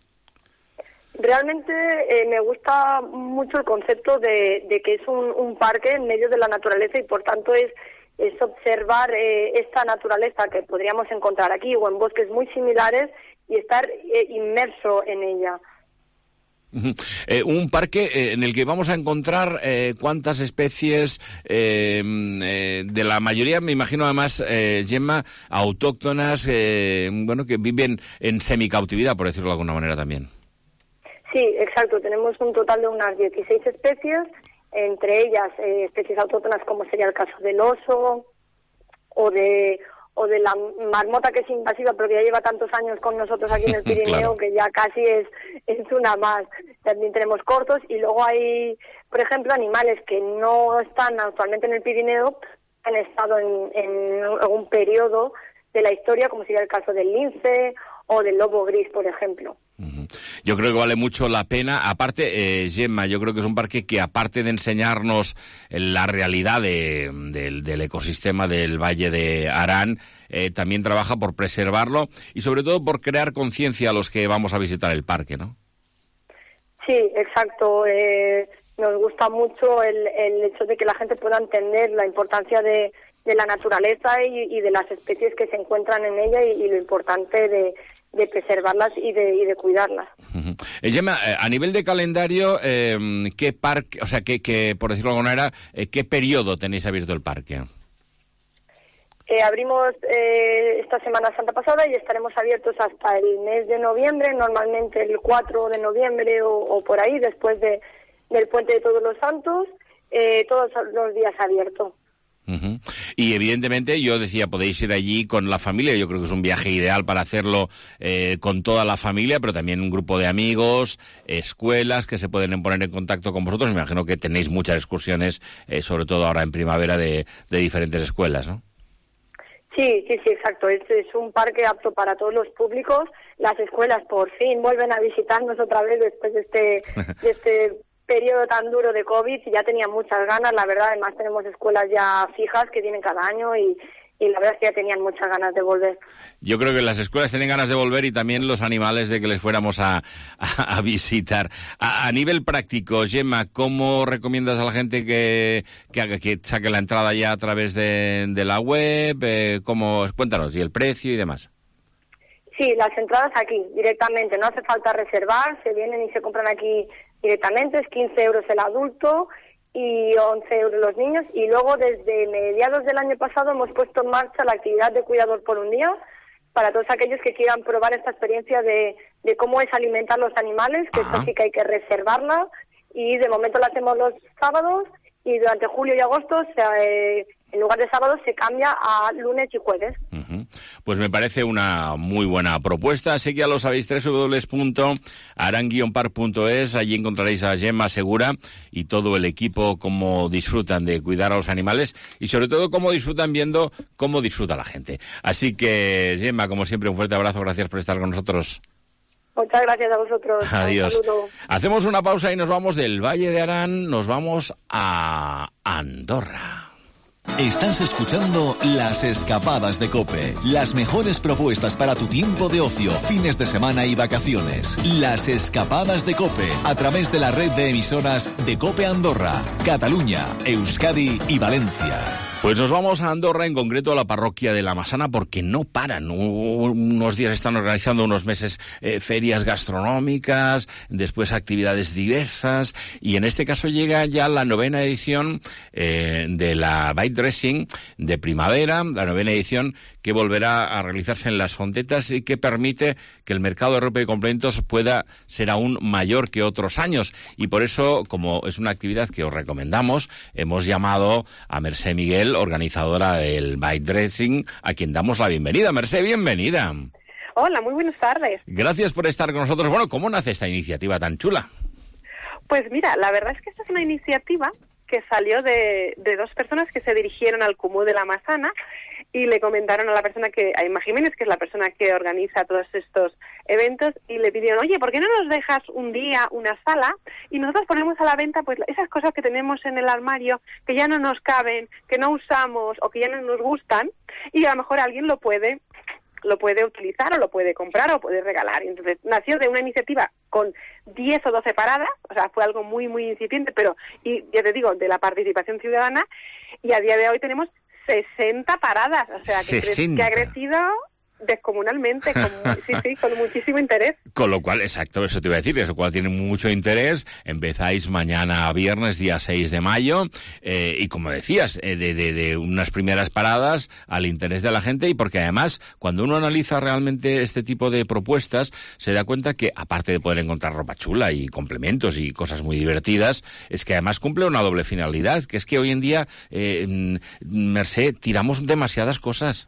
Realmente eh, me gusta mucho el concepto de, de que es un, un parque en medio de la naturaleza y por tanto es, es observar eh, esta naturaleza que podríamos encontrar aquí o en bosques muy similares y estar eh, inmerso en ella. Eh, un parque eh, en el que vamos a encontrar eh, cuántas especies, eh, eh, de la mayoría, me imagino además, eh, Gemma, autóctonas, eh, bueno, que viven en semicautividad, por decirlo de alguna manera también. Sí, exacto. Tenemos un total de unas dieciséis especies, entre ellas eh, especies autóctonas como sería el caso del oso o de o de la marmota, que es invasiva pero que ya lleva tantos años con nosotros aquí en el Pirineo, claro, que ya casi es, es una más. También tenemos cortos y luego hay, por ejemplo, animales que no están actualmente en el Pirineo, han estado en, en algún periodo de la historia, como sería el caso del lince o del lobo gris, por ejemplo. Yo creo que vale mucho la pena. Aparte, eh, Gemma, yo creo que es un parque que, aparte de enseñarnos la realidad de, de, del ecosistema del Valle de Arán, eh, también trabaja por preservarlo y sobre todo por crear conciencia a los que vamos a visitar el parque, ¿no? Sí, exacto. Eh, nos gusta mucho el, el hecho de que la gente pueda entender la importancia de, de la naturaleza y, y de las especies que se encuentran en ella y, y lo importante de de preservarlas y de, y de cuidarlas. Uh-huh. Eh, Gemma, eh, a nivel de calendario, eh, ¿qué parque, o sea, qué, qué, por decirlo de alguna manera, eh, qué periodo tenéis abierto el parque? Eh, abrimos eh, esta Semana Santa pasada y estaremos abiertos hasta el mes de noviembre, normalmente el cuatro de noviembre o, o por ahí, después de, del Puente de Todos los Santos, eh, todos los días abiertos. Uh-huh. Y evidentemente, yo decía, podéis ir allí con la familia. Yo creo que es un viaje ideal para hacerlo eh, con toda la familia, pero también un grupo de amigos, escuelas que se pueden poner en contacto con vosotros. Me imagino que tenéis muchas excursiones, eh, sobre todo ahora en primavera, de, de diferentes escuelas, ¿no? Sí, sí, sí, exacto. Es, es un parque apto para todos los públicos. Las escuelas por fin vuelven a visitarnos otra vez después de este, de este periodo tan duro de COVID, y ya tenían muchas ganas, la verdad. Además tenemos escuelas ya fijas que tienen cada año y, y la verdad es que ya tenían muchas ganas de volver. Yo creo que las escuelas tienen ganas de volver y también los animales de que les fuéramos a, a, a visitar. A, a nivel práctico, Gemma, ¿cómo recomiendas a la gente que, que, haga, que saque la entrada ya a través de, de la web? Eh, ¿cómo? Cuéntanos, y el precio y demás. Sí, las entradas aquí, directamente, no hace falta reservar, se vienen y se compran aquí directamente, es quince euros el adulto y once euros los niños, y luego desde mediados del año pasado hemos puesto en marcha la actividad de cuidador por un día para todos aquellos que quieran probar esta experiencia de, de cómo es alimentar los animales, que esto sí que hay que reservarla, y de momento la hacemos los sábados y durante julio y agosto se, eh, en lugar de sábados se cambia a lunes y jueves. Uh-huh. Pues me parece una muy buena propuesta, así que ya lo sabéis, doble u doble u doble u punto aran guion park punto es, allí encontraréis a Gemma Segura y todo el equipo, cómo disfrutan de cuidar a los animales y sobre todo cómo disfrutan viendo cómo disfruta la gente. Así que, Gemma, como siempre, un fuerte abrazo, gracias por estar con nosotros. Muchas gracias a vosotros. Adiós. Hacemos una pausa y nos vamos del Valle de Arán, nos vamos a Andorra. Estás escuchando Las Escapadas de COPE, las mejores propuestas para tu tiempo de ocio, fines de semana y vacaciones. Las Escapadas de COPE, a través de la red de emisoras de COPE Andorra, Cataluña, Euskadi y Valencia. Pues nos vamos a Andorra, en concreto a la parroquia de la Massana, porque no paran. Unos días están organizando, unos meses, eh, ferias gastronómicas, después actividades diversas, y en este caso llega ya la novena edición eh, de la Bike Dressing de primavera, la novena edición que volverá a realizarse en Las Fontetas y que permite que el mercado de ropa y complementos pueda ser aún mayor que otros años. Y por eso, como es una actividad que os recomendamos, hemos llamado a Mercè Miguel, organizadora del Bike Dressing, a quien damos la bienvenida. Mercè, bienvenida. Hola, muy buenas tardes. Gracias por estar con nosotros. Bueno, ¿cómo nace esta iniciativa tan chula? Pues mira, la verdad es que esta es una iniciativa que salió de, de dos personas que se dirigieron al Comú de la Massana y le comentaron a la persona que, a Emma Jiménez, que es la persona que organiza todos estos eventos, y le pidieron, oye, ¿por qué no nos dejas un día una sala y nosotros ponemos a la venta pues esas cosas que tenemos en el armario que ya no nos caben, que no usamos o que ya no nos gustan, y a lo mejor alguien lo puede lo puede utilizar o lo puede comprar o puede regalar? Y entonces nació de una iniciativa con diez o doce paradas, o sea, fue algo muy, muy incipiente, pero, y ya te digo, de la participación ciudadana, y a día de hoy tenemos sesenta paradas, o sea, que, cre- que ha crecido descomunalmente, con, sí, sí, con muchísimo interés. Con lo cual, exacto, eso te iba a decir, eso cual tiene mucho interés. Empezáis mañana viernes, día seis de mayo, eh, y como decías, eh, de, de, de unas primeras paradas al interés de la gente, y porque además, cuando uno analiza realmente este tipo de propuestas, se da cuenta que, aparte de poder encontrar ropa chula y complementos y cosas muy divertidas, es que además cumple una doble finalidad, que es que hoy en día, eh, Mercè, tiramos demasiadas cosas.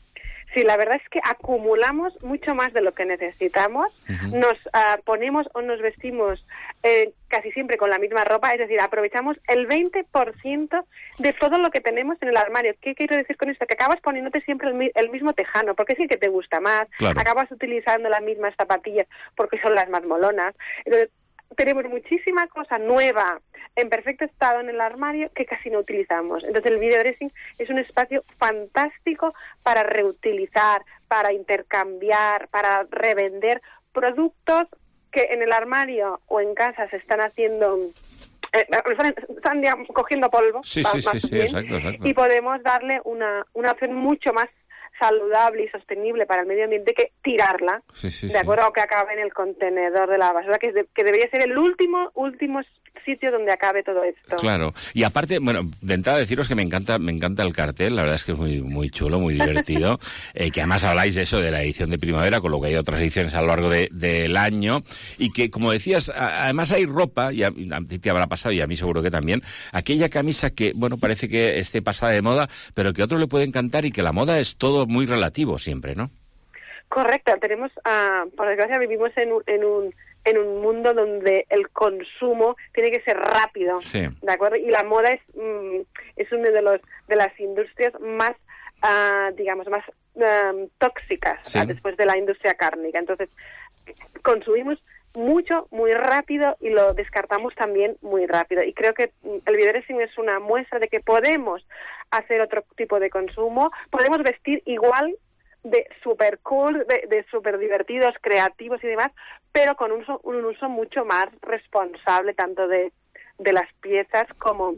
Sí, la verdad es que acumulamos mucho más de lo que necesitamos. Uh-huh. Nos uh, ponemos o nos vestimos eh, casi siempre con la misma ropa, es decir, aprovechamos el veinte por ciento de todo lo que tenemos en el armario. ¿Qué quiero decir con esto? Que acabas poniéndote siempre el, mi- el mismo tejano, porque es el que te gusta más. Claro. Acabas utilizando las mismas zapatillas porque son las más molonas. Entonces, tenemos muchísima cosa nueva en perfecto estado en el armario que casi no utilizamos. Entonces el video dressing es un espacio fantástico para reutilizar, para intercambiar, para revender productos que en el armario o en casa se están haciendo... Eh, están, están digamos, cogiendo polvo. Sí, más, sí, sí, más sí, bien, exacto, exacto. Y podemos darle una, una opción mucho más saludable y sostenible para el medio ambiente que tirarla, sí, sí, de sí. acuerdo a que acabe en el contenedor de la basura, que, es de, que debería ser el último último sitio donde acabe todo esto. Claro, y aparte, bueno, de entrada deciros que me encanta me encanta el cartel, la verdad es que es muy muy chulo, muy divertido, eh, que además habláis de eso, de la edición de primavera, con lo que hay otras ediciones a lo largo de, del año, y que, como decías, a, además hay ropa, y a, a ti te habrá pasado, y a mí seguro que también, aquella camisa que, bueno, parece que esté pasada de moda, pero que a otro le puede encantar, y que la moda es todo muy relativo siempre, ¿no? Correcto, tenemos, uh, por desgracia, vivimos en un, en un en un mundo donde el consumo tiene que ser rápido, sí. ¿De acuerdo? Y la moda es mm, es una de los de las industrias más, uh, digamos, más um, tóxicas, sí. Después de la industria cárnica. Entonces, consumimos mucho, muy rápido, y lo descartamos también muy rápido. Y creo que el video dressing es una muestra de que podemos hacer otro tipo de consumo, podemos vestir igual de super cool, de, de super divertidos, creativos y demás, pero con un uso, un uso mucho más responsable tanto de, de las piezas como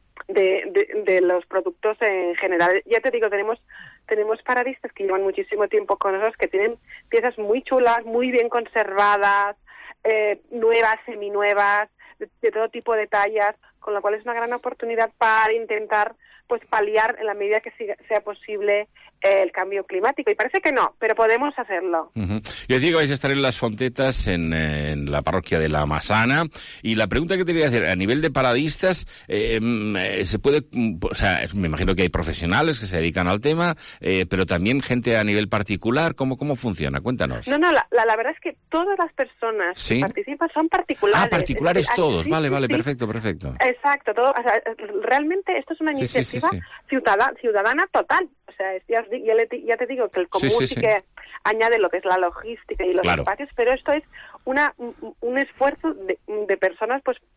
de, de, de los productos en general. Ya te digo, tenemos tenemos paradistas que llevan muchísimo tiempo con nosotros, que tienen piezas muy chulas, muy bien conservadas, eh, nuevas, seminuevas, de, de todo tipo de tallas, con lo cual es una gran oportunidad para intentar pues paliar en la medida que sea posible eh, el cambio climático. Y parece que no, pero podemos hacerlo. Uh-huh. Yo decía que vais a estar en Las Fontetas, en, en la parroquia de la Massana, y la pregunta que te voy a hacer, a nivel de paradistas, eh, eh, se puede, o sea, me imagino que hay profesionales que se dedican al tema, eh, pero también gente a nivel particular, ¿cómo, cómo funciona? Cuéntanos. No, no, la, la, la verdad es que todas las personas ¿Sí? que participan son particulares. Ah, particulares es, todos, sí, vale, sí, vale, sí. perfecto, perfecto. Exacto, todo, o sea, realmente esto es una iniciativa sí, sí, sí, sí. Ciudadana, ciudadana total. O sea, es, ya, ya, le, ya te digo que el común sí, sí, sí, sí que añade lo que es la logística y los claro. espacios, pero esto es una un, un esfuerzo de, de personas pues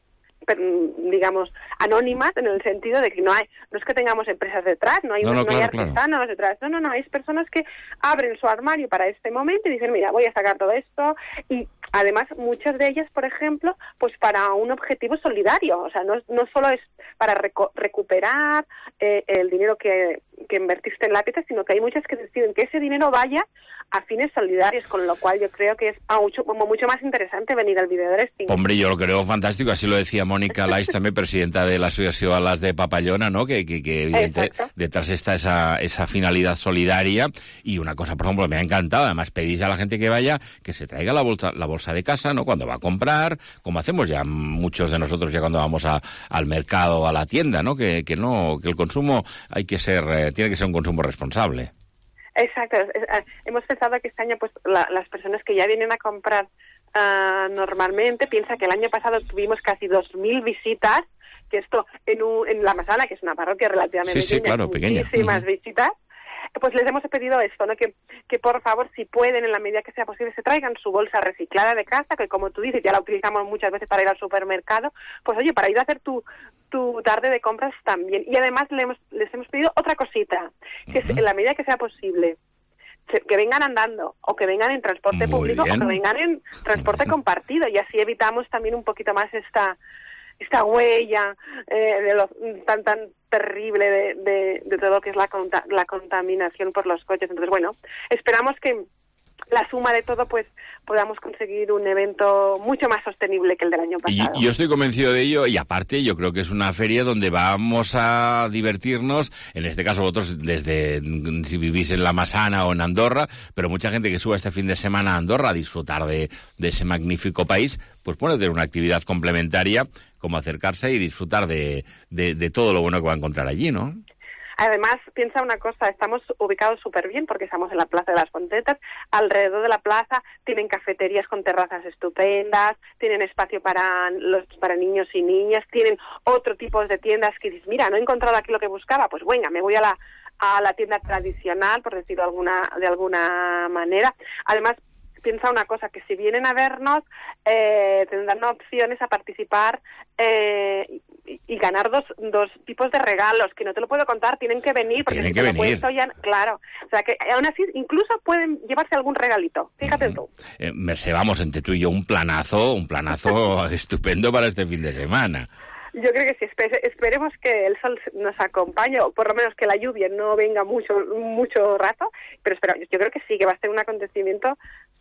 digamos, anónimas, en el sentido de que no hay, no es que tengamos empresas detrás, no hay, no, no, no claro, hay artesanos claro. detrás, no, no, no, es personas que abren su armario para este momento y dicen, mira, voy a sacar todo esto, y además muchas de ellas, por ejemplo, pues para un objetivo solidario, o sea, no, no solo es para reco- recuperar eh, el dinero que, que invertiste en lápices, sino que hay muchas que deciden que ese dinero vaya a fines solidarios, con lo cual yo creo que es mucho, como mucho más interesante venir al videodressing. Hombre, yo lo creo fantástico, así lo decía Mónica Lais, también presidenta de la Asociación Alas de Papallona, ¿no? Que, que, que evidente, detrás está esa, esa finalidad solidaria. Y una cosa, por ejemplo, me ha encantado, además pedís a la gente que vaya que se traiga la bolsa, la bolsa de casa, ¿no? Cuando va a comprar, como hacemos ya muchos de nosotros ya cuando vamos a, al mercado o a la tienda, ¿no? Que, que no, que el consumo hay que ser, eh, tiene que ser un consumo responsable. Exacto. Hemos pensado que este año, pues, la, las personas que ya vienen a comprar uh, normalmente, piensa que el año pasado tuvimos casi dos mil visitas, que esto en, un, en La Massana, que es una parroquia relativamente sí, sí, pequeña, claro, pequeña. muchísimas uh-huh. visitas. Pues les hemos pedido esto, ¿no? Que, que por favor, si pueden, en la medida que sea posible, se traigan su bolsa reciclada de casa, que como tú dices, ya la utilizamos muchas veces para ir al supermercado, pues oye, para ir a hacer tu, tu tarde de compras también. Y además les hemos, les hemos pedido otra cosita, que uh-huh. es en la medida que sea posible, que vengan andando, o que vengan en transporte Muy público, bien. o que vengan en transporte compartido, y así evitamos también un poquito más esta... esta huella eh, de lo tan tan terrible de, de, de todo lo que es la, conta, la contaminación por los coches. Entonces, bueno, esperamos que la suma de todo, pues, podamos conseguir un evento mucho más sostenible que el del año pasado. Y yo estoy convencido de ello, y aparte yo creo que es una feria donde vamos a divertirnos, en este caso vosotros desde, si vivís en La Massana o en Andorra, pero mucha gente que suba este fin de semana a Andorra a disfrutar de, de ese magnífico país, pues puede tener una actividad complementaria como acercarse y disfrutar de, de, de todo lo bueno que va a encontrar allí, ¿no? Además, piensa una cosa, estamos ubicados súper bien porque estamos en la Plaza de las Fontetas. Alrededor de la plaza tienen cafeterías con terrazas estupendas, tienen espacio para los para niños y niñas, tienen otro tipo de tiendas que dices, mira, no he encontrado aquí lo que buscaba, pues venga, me voy a la a la tienda tradicional, por decirlo de alguna, de alguna manera. Además, piensa una cosa, que si vienen a vernos eh, tendrán opciones a participar eh, y, y ganar dos, dos tipos de regalos, que no te lo puedo contar, tienen que venir, porque tienen si que te lo venir. cuento ya, claro, o sea que aún así incluso pueden llevarse algún regalito, fíjate uh-huh. tú. Eh, Mercè, vamos, entre tú y yo un planazo, un planazo estupendo para este fin de semana. Yo creo que sí, espe- esperemos que el sol nos acompañe, o por lo menos que la lluvia no venga mucho mucho rato, pero espero, yo creo que sí, que va a ser un acontecimiento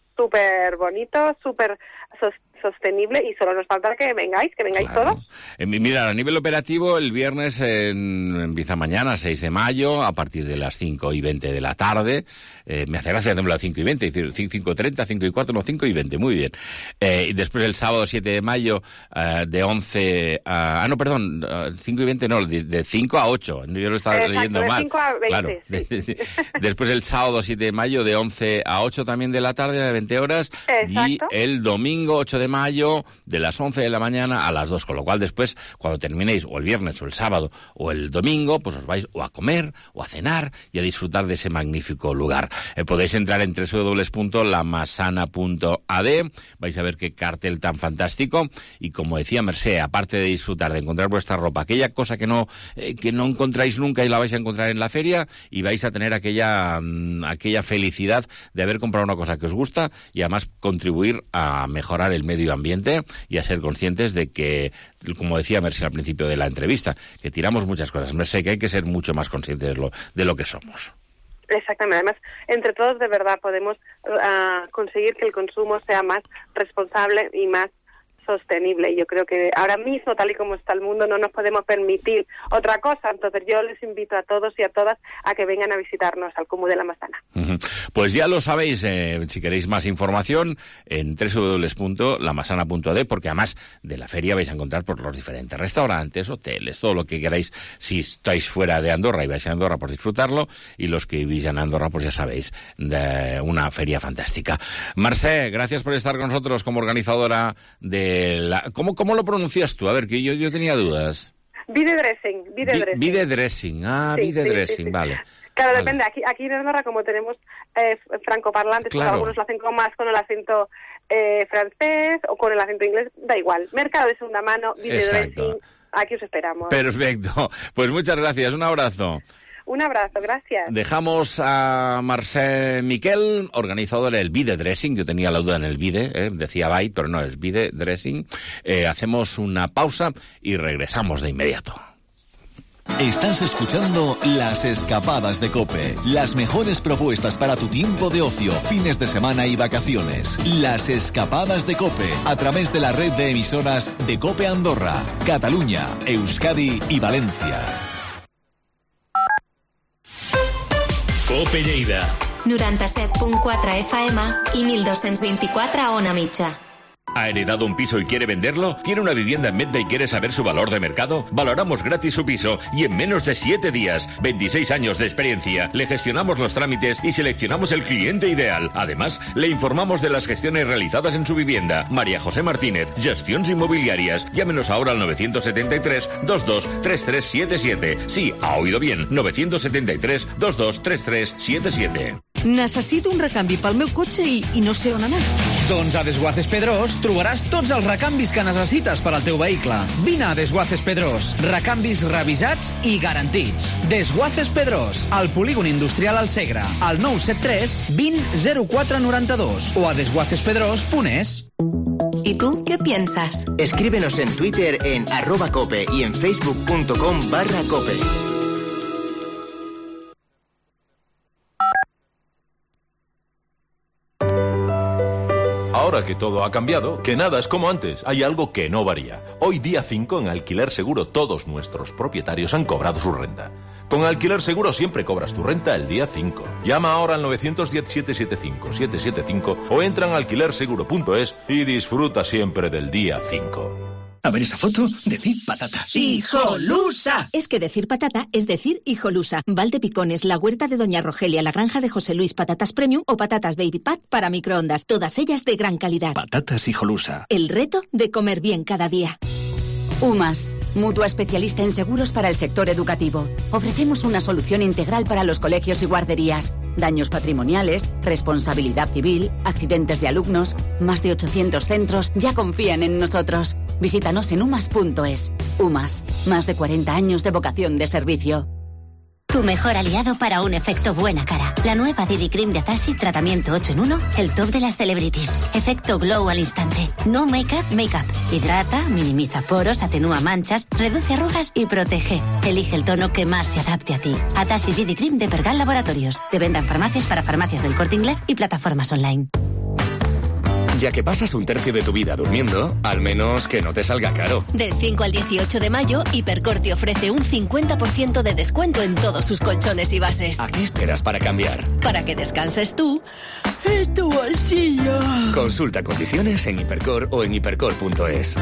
súper bonito, súper sos- sostenible, y solo nos falta que vengáis, que vengáis Claro. todos. Eh, mira, a nivel operativo, el viernes en, empieza mañana, seis de mayo, a partir de las cinco y veinte de la tarde. Eh, me hace gracia tenerlo a cinco y veinte, es decir, cinco y treinta, cinco y cuatro, no, cinco y veinte, muy bien. Eh, y después el sábado siete de mayo, uh, de once a... Ah, no, perdón, uh, cinco y veinte no, de, de cinco a ocho, yo lo estaba Exacto, leyendo de mal. cinco a veinte, claro. sí. Después el sábado siete de mayo, de once a ocho también de la tarde, de veinte horas. Exacto. Y el domingo ocho de mayo, de las once de la mañana a las dos, con lo cual después, cuando terminéis, o el viernes, o el sábado, o el domingo, pues os vais o a comer, o a cenar, y a disfrutar de ese magnífico lugar. Eh, podéis entrar en doble u doble u doble u punto la massana punto a d, vais a ver qué cartel tan fantástico, y como decía Mercè, aparte de disfrutar, de encontrar vuestra ropa, aquella cosa que no, eh, que no encontráis nunca y la vais a encontrar en la feria, y vais a tener aquella, mm, aquella felicidad de haber comprado una cosa que os gusta, y además contribuir a mejorar el medio ambiente, y a ser conscientes de que, como decía Mercè al principio de la entrevista, que tiramos muchas cosas. Mercè, que hay que ser mucho más conscientes de lo, de lo que somos. Exactamente. Además, entre todos de verdad podemos uh, conseguir que el consumo sea más responsable y más sostenible. Y yo creo que ahora mismo, tal y como está el mundo, no nos podemos permitir otra cosa. Entonces yo les invito a todos y a todas a que vengan a visitarnos al Comú de La Massana. Uh-huh. Pues ya lo sabéis, eh, si queréis más información, en doble u doble u doble u punto la massana punto a d, porque además de la feria vais a encontrar por los diferentes restaurantes, hoteles, todo lo que queráis, si estáis fuera de Andorra y vais a Andorra por disfrutarlo, y los que vivís en Andorra, pues ya sabéis, de una feria fantástica. Mercè, gracias por estar con nosotros como organizadora de la... ¿Cómo, cómo lo pronuncias tú? A ver, que yo, yo tenía dudas. Vide dressing, vide dressing. Vide dressing, ah, Sí, vide sí, dressing, sí, sí. vale. Claro, vale. Depende. Aquí, aquí en Andorra, como tenemos eh, francoparlantes, claro. Pues algunos lo hacen con más con el acento eh, francés o con el acento inglés, da igual. Mercado de segunda mano, video dressing, aquí os esperamos. Perfecto. Pues muchas gracias. Un abrazo. Un abrazo, gracias. Dejamos a Mercè Miquel, organizador del Vide Dressing. Yo tenía la duda en el Vide, ¿eh? Decía Byte, pero no, es Vide Dressing. Eh, hacemos una pausa y regresamos de inmediato. Estás escuchando Las Escapadas de COPE. Las mejores propuestas para tu tiempo de ocio, fines de semana y vacaciones. Las Escapadas de COPE, a través de la red de emisoras de COPE Andorra, Cataluña, Euskadi y Valencia. COPE Lleida. noranta-set punt quatre F M i mil dos-cents vint-i-quatre a Ona Mitja. ¿Ha heredado un piso y quiere venderlo? ¿Tiene una vivienda en Medda y quiere saber su valor de mercado? Valoramos gratis su piso y en menos de siete días. veintiséis años de experiencia. Le gestionamos los trámites y seleccionamos el cliente ideal. Además, le informamos de las gestiones realizadas en su vivienda. María José Martínez, Gestions Inmobiliarias. Llámenos ahora al nueve siete tres, dos dos tres tres siete siete. Sí, ha oído bien. nueve siete tres, dos dos tres tres siete siete. Necessito un recanvi pel meu cotxe i, i no sé on anar. Doncs a Desguaces Pedrós trobaràs tots els recanvis que necessites per al teu vehicle. Vine a Desguaces Pedrós. Recanvis revisats i garantits. Desguaces Pedrós, al polígon industrial al Segre, al nou set tres, vint, zero quatre noranta-dos o a desguaces pedrós punt es. ¿Y tú qué piensas? Escríbenos en Twitter en arroba cope y en facebook.com barra cope. Ahora que todo ha cambiado, que nada es como antes, hay algo que no varía. Hoy día cinco en Alquiler Seguro todos nuestros propietarios han cobrado su renta. Con Alquiler Seguro siempre cobras tu renta el día cinco. Llama ahora al nueve uno cero, siete siete cinco, siete siete cinco o entra en alquiler seguro punto es y disfruta siempre del día cinco. A ver esa foto, decir patata. ¡Hijolusa! Es que decir patata es decir hijolusa. Valde Picones, la huerta de Doña Rogelia, la granja de José Luis, patatas premium o patatas baby pat para microondas. Todas ellas de gran calidad. Patatas hijolusa. El reto de comer bien cada día. UMAS, mutua especialista en seguros para el sector educativo. Ofrecemos una solución integral para los colegios y guarderías. Daños patrimoniales, responsabilidad civil, accidentes de alumnos. Más de ochocientos centros ya confían en nosotros. Visítanos en umas punto es. UMAS, más de cuarenta años de vocación de servicio. Tu mejor aliado para un efecto buena cara. La nueva Didi Cream de Atashi, tratamiento ocho en uno, el top de las celebrities. Efecto glow al instante. No make-up, make-up. Hidrata, minimiza poros, atenúa manchas, reduce arrugas y protege. Elige el tono que más se adapte a ti. Atashi Didi Cream de Pergal Laboratorios. Te venda en farmacias para farmacias del Corte Inglés y plataformas online. Ya que pasas un tercio de tu vida durmiendo, al menos que no te salga caro. Del cinco al dieciocho de mayo, Hipercor te ofrece un cincuenta por ciento de descuento en todos sus colchones y bases. ¿A qué esperas para cambiar? Para que descanses tú en tu bolsillo. Consulta condiciones en Hipercor o en hipercor punto es.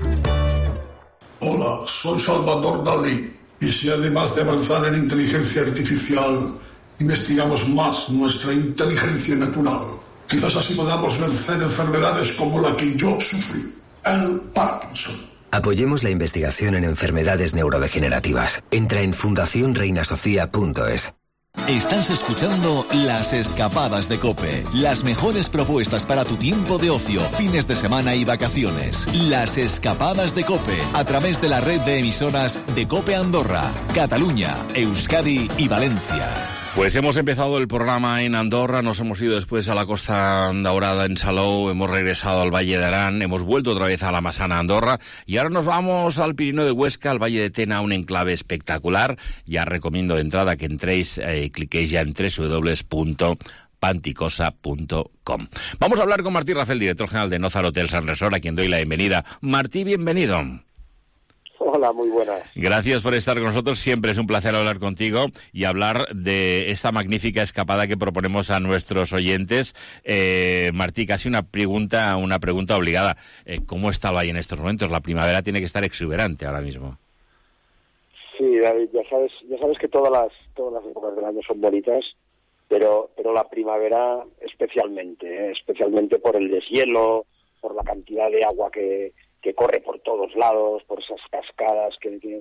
Hola, soy Salvador Dalí. Y si además de avanzar en inteligencia artificial, investigamos más nuestra inteligencia natural, quizás así podamos vencer enfermedades como la que yo sufrí, el Parkinson. Apoyemos la investigación en enfermedades neurodegenerativas. Entra en fundación reina sofía punto es. Estás escuchando Las Escapadas de COPE. Las mejores propuestas para tu tiempo de ocio, fines de semana y vacaciones. Las Escapadas de COPE, a través de la red de emisoras de COPE Andorra, Cataluña, Euskadi y Valencia. Pues hemos empezado el programa en Andorra, nos hemos ido después a la Costa Daurada en Salou, hemos regresado al Valle de Arán, hemos vuelto otra vez a la Massana Andorra y ahora nos vamos al Pirineo de Huesca, al Valle de Tena, un enclave espectacular. Ya recomiendo de entrada que entréis y eh, cliquéis ya en doble u doble u doble u punto panticosa punto com. Vamos a hablar con Martí Rafel, director general de Nozar Hotel San Resort, a quien doy la bienvenida. Martí, bienvenido. Hola, muy buenas. Gracias por estar con nosotros. Siempre es un placer hablar contigo y hablar de esta magnífica escapada que proponemos a nuestros oyentes. Eh, Martí, casi una pregunta, una pregunta obligada. Eh, ¿Cómo está el valle en estos momentos? La primavera tiene que estar exuberante ahora mismo. Sí, David, ya sabes, ya sabes que todas las todas las épocas del año son bonitas, pero pero la primavera especialmente, ¿eh? especialmente por el deshielo, por la cantidad de agua que que corre por todos lados, por esas cascadas que, que,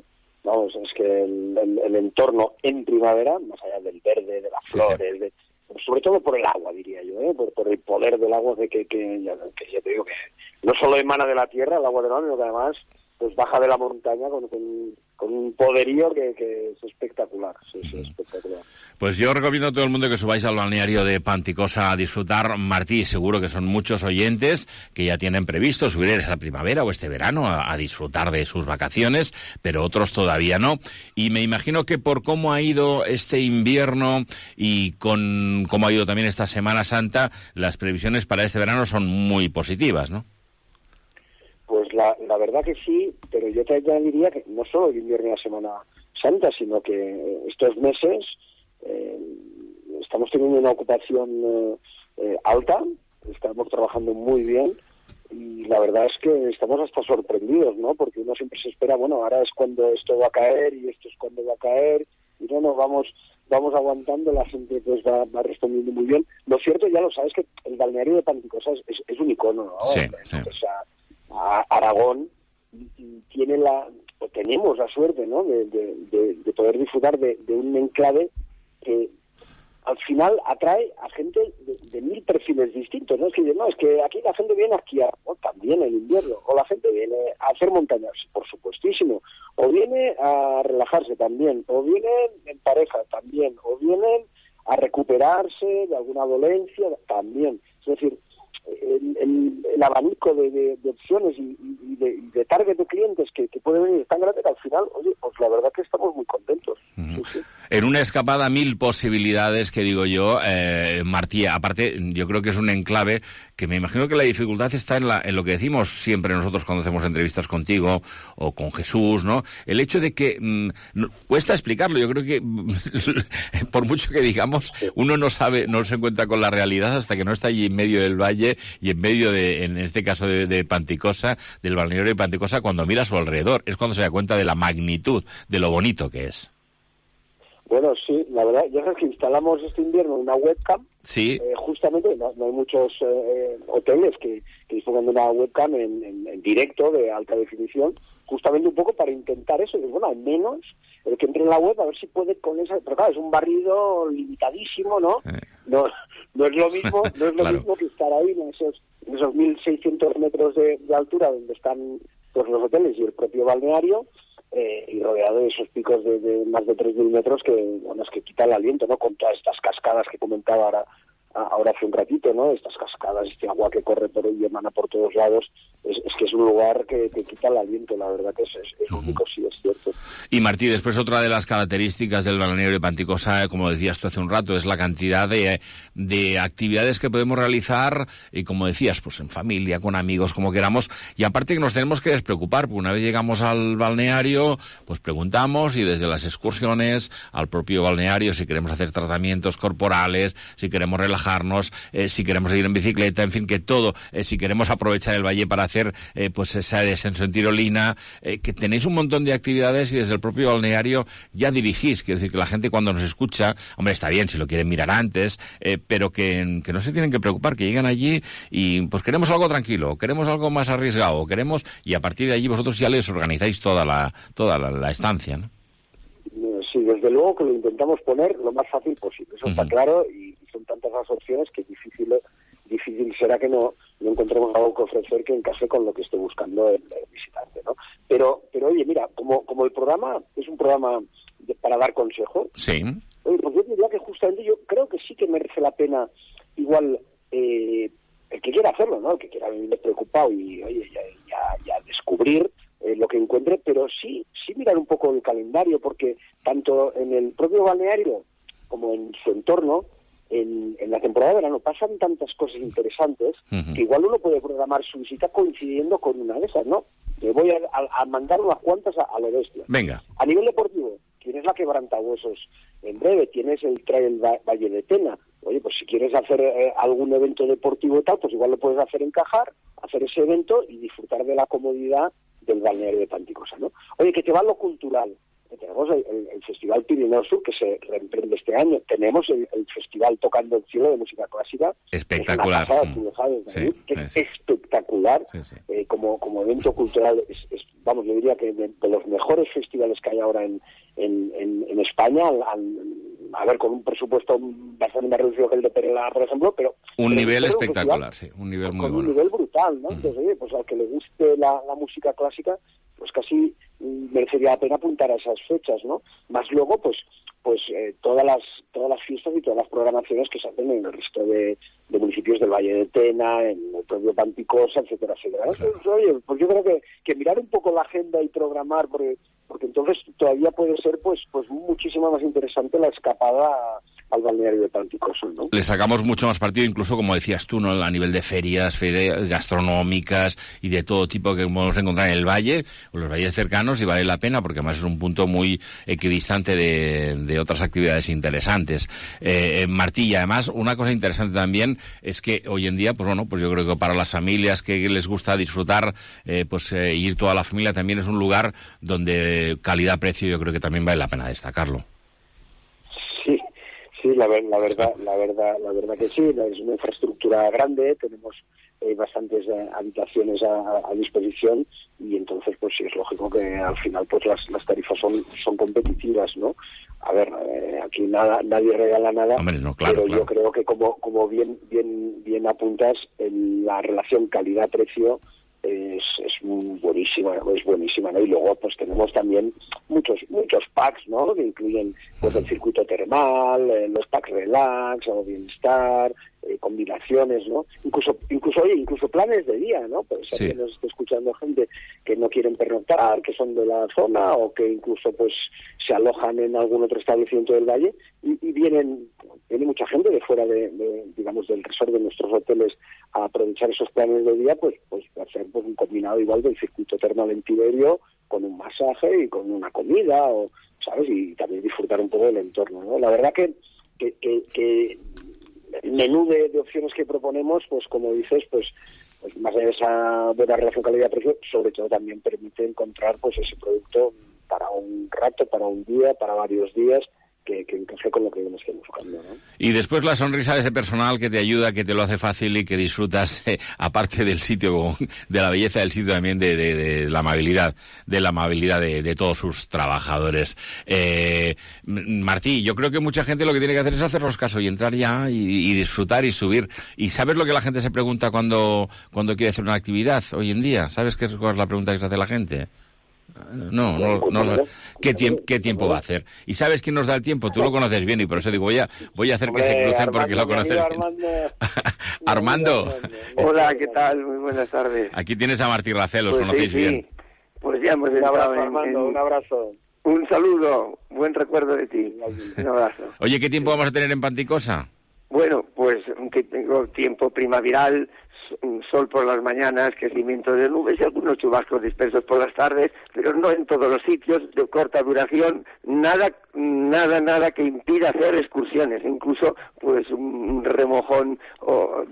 vamos, es que el, el, el entorno en primavera, más allá del verde, de las flores, sí, sí. De, sobre todo por el agua, diría yo, ¿eh? por, por el poder del agua, de que, que, ya, que ya te digo que no solo emana de la tierra el agua del mar, sino que además pues baja de la montaña con, con, con un poderío que, que es espectacular, sí, sí, espectacular. Pues yo recomiendo a todo el mundo que subáis al balneario de Panticosa a disfrutar. Martí, seguro que son muchos oyentes que ya tienen previsto subir esta primavera o este verano a, a disfrutar de sus vacaciones, pero otros todavía no. Y me imagino que por cómo ha ido este invierno y con cómo ha ido también esta Semana Santa, las previsiones para este verano son muy positivas, ¿no? Pues la, la verdad que sí, pero yo te diría que no solo el invierno y la Semana Santa, sino que estos meses eh, estamos teniendo una ocupación eh, eh, alta, estamos trabajando muy bien y la verdad es que estamos hasta sorprendidos, ¿no? Porque uno siempre se espera, bueno, ahora es cuando esto va a caer y esto es cuando va a caer y no, no, vamos vamos aguantando, la gente pues va, va respondiendo muy bien. Lo cierto, ya lo sabes, que el balneario de Panticosa es, es, es un icono, ¿no? Sí, sí. O sea, a Aragón y, y tiene la o tenemos la suerte, ¿no? de, de, de, de poder disfrutar de, de un enclave que al final atrae a gente de, de mil perfiles distintos, ¿no? Es que no, es que aquí la gente viene a esquiar, ¿no? También en invierno, o la gente viene a hacer montañas, por supuestísimo, o viene a relajarse también, o vienen en pareja también, o vienen a recuperarse de alguna dolencia también. Es decir, El, el, el abanico de, de, de opciones y, y, de, y de target de clientes que, que puede venir tan grande que al final, oye, pues la verdad que estamos muy contentos. Uh-huh. Sí, sí. En una escapada, mil posibilidades, que digo yo, eh, Martí. Aparte, yo creo que es un enclave que me imagino que la dificultad está en, la, en lo que decimos siempre nosotros cuando hacemos entrevistas contigo o con Jesús, ¿no? El hecho de que mmm, no, cuesta explicarlo. Yo creo que por mucho que digamos, uno no sabe, no se encuentra con la realidad hasta que no está allí en medio del valle y en medio de, en este caso de, de Panticosa, del balneario de Panticosa, cuando mira a su alrededor, es cuando se da cuenta de la magnitud, de lo bonito que es. Bueno, sí, la verdad, ya sabes que instalamos este invierno una webcam. Sí. Eh, justamente, no, no hay muchos eh, hoteles que, que dispongan de una webcam en, en, en directo de alta definición, justamente un poco para intentar eso. Y bueno, al menos el que entre en la web a ver si puede con esa. Pero claro, es un barrido limitadísimo, ¿no? Eh. No, no es lo mismo, no es lo claro. mismo que estar ahí en esos, en esos mil seiscientos metros de, de altura donde están pues, los hoteles y el propio balneario. Eh, y rodeado de esos picos de, de más de tres mil metros que, bueno, es que quita el aliento, ¿no? Con todas estas cascadas que comentaba ahora, ahora hace un ratito, ¿no? Estas cascadas, este agua que corre por y emana por todos lados, es, es que es un lugar que te quita el aliento, la verdad que es, es, es único, sí, es cierto. Y Martí, después otra de las características del balneario de Panticosa, como decías tú hace un rato, es la cantidad de, de actividades que podemos realizar, y como decías, pues en familia, con amigos, como queramos, y aparte que nos tenemos que despreocupar, porque una vez llegamos al balneario, pues preguntamos, y desde las excursiones al propio balneario, si queremos hacer tratamientos corporales, si queremos relajarnos, eh, si queremos ir en bicicleta, en fin, que todo, eh, si queremos aprovechar el valle para hacer eh, pues ese descenso en tirolina, eh, que tenéis un montón de actividades y desde el propio balneario ya dirigís, quiere decir que la gente cuando nos escucha, hombre, está bien si lo quieren mirar antes, eh, pero que, que no se tienen que preocupar, que llegan allí y pues queremos algo tranquilo, queremos algo más arriesgado, queremos, y a partir de allí vosotros ya les organizáis toda la toda la, la estancia, ¿no? Sí, desde luego que lo intentamos poner lo más fácil posible, eso uh-huh. está claro, y son tantas las opciones que difícil difícil será que no, no encontremos algo que ofrecer que encaje con lo que esté buscando el, el visitante, ¿no? Pero, pero oye, mira, como, como el programa es un programa de, para dar consejo, sí. Oye, pues yo diría que justamente yo creo que sí que merece la pena, igual, eh, el que quiera hacerlo, ¿no? El que quiera venir preocupado y, oye, ya, ya, ya descubrir eh, lo que encuentre, pero sí, sí mirar un poco el calendario, porque tanto en el propio balneario como en su entorno, En, en la temporada de verano pasan tantas cosas interesantes uh-huh. que igual uno puede programar su visita coincidiendo con una de esas, ¿no? Me voy a, a, a mandar unas cuantas a, a lo bestia. Venga. A nivel deportivo, tienes la Quebrantahuesos en breve, tienes el Trail Valle de Tena. Oye, pues si quieres hacer eh, algún evento deportivo y tal, pues igual lo puedes hacer encajar, hacer ese evento y disfrutar de la comodidad del balneario de Panticosa, ¿no? Oye, que te va lo cultural. tenemos el, el, el Festival Pirineo Sur, que se reemprende este año. Tenemos el, el Festival Tocando el Cielo de música clásica. Espectacular. Que es, una pasada, mm. sí, que es sí. espectacular. Sí, sí. Eh, como, como evento cultural, es, es, vamos, yo diría que de, de los mejores festivales que hay ahora en, en, en, en España, al, al, a ver, con un presupuesto bastante más reducido que el de Perela, por ejemplo, pero... Un pero nivel espectacular, sí, un nivel muy con bueno. un nivel brutal, ¿no? Mm. Entonces, oye, pues al que le guste la, la música clásica, pues casi merecería la pena apuntar a esas fechas, ¿no? Más luego, pues pues eh, todas las todas las fiestas y todas las programaciones que se hacen en el resto de, de municipios del Valle de Tena, en el propio Panticosa, etcétera, etcétera. Claro. Entonces, oye, pues yo creo que, que mirar un poco la agenda y programar, porque porque entonces todavía puede ser pues pues muchísimo más interesante la escapada a, al balneario de Panticosa, ¿no? Le sacamos mucho más partido, incluso como decías tú, ¿no? A nivel de ferias, ferias gastronómicas y de todo tipo que podemos encontrar en el valle, o los valles cercanos, y vale la pena porque además es un punto muy equidistante de, de otras actividades interesantes. Eh, Martí, y además una cosa interesante también es que hoy en día, pues bueno, pues yo creo que para las familias que les gusta disfrutar, eh, pues eh, ir toda la familia, también es un lugar donde calidad-precio yo creo que también vale la pena destacarlo. Sí. Sí, la, la verdad, la verdad, la verdad que sí. Es una infraestructura grande, tenemos eh, bastantes eh, habitaciones a, a disposición y entonces, pues sí es lógico que al final, pues las, las tarifas son son competitivas, ¿no? A ver, eh, aquí nada, nadie regala nada, Hombre, no, claro, pero claro. yo creo que como como bien bien bien apuntas, en la relación calidad-precio es, es buenísima, es buenísima, ¿no? Y luego pues tenemos también muchos muchos packs, ¿no? Que incluyen pues el circuito termal, eh, los packs relax o bienestar, eh, combinaciones, ¿no? Incluso incluso oye, incluso planes de día, ¿no? Pues sí. aquí nos está escuchando gente que no quieren pernoctar, que son de la zona o que incluso pues se alojan en algún otro establecimiento del valle y, y vienen viene mucha gente de fuera de, de digamos del resort de nuestros hoteles a aprovechar esos planes de día, pues pues hacer pues un combinado igual del circuito termal en Tiberio con un masaje y con una comida, o sabes, y también disfrutar un poco del entorno, ¿no? La verdad que que, que, que el menú de, de opciones que proponemos, pues como dices, pues pues más allá de esa buena relación calidad-precio, sobre todo también permite encontrar pues ese producto para un rato, para un día, para varios días, que, que encaje con lo que nos estamos buscando, ¿no? Y después la sonrisa de ese personal que te ayuda, que te lo hace fácil y que disfrutas, eh, aparte del sitio, de la belleza del sitio, también de, de, de la amabilidad, de la amabilidad de, de todos sus trabajadores. Eh, Martí, yo creo que mucha gente lo que tiene que hacer es hacernos caso y entrar ya y, y disfrutar y subir. ¿Y sabes lo que la gente se pregunta cuando, cuando quiere hacer una actividad hoy en día? ¿Sabes qué es la pregunta que se hace la gente? No, no, no. ¿Qué, tiemp ¿Qué tiempo va a hacer? ¿Y sabes quién nos da el tiempo? Tú lo conoces bien y por eso digo, voy a, voy a hacer que se crucen porque lo conoces bien. Armando. Armando. Hola, ¿qué tal? Muy buenas tardes. Aquí tienes a Martí Racel, los pues conocéis sí, sí. bien. Pues ya hemos un abrazo, en, Armando, en... un abrazo. Un saludo, buen recuerdo de ti. Un abrazo. Oye, ¿qué tiempo vamos a tener en Panticosa? Bueno, pues aunque tengo tiempo primaveral, sol por las mañanas, crecimiento de nubes y algunos chubascos dispersos por las tardes, pero no en todos los sitios, de corta duración, nada, nada, nada que impida hacer excursiones, incluso pues un remojón o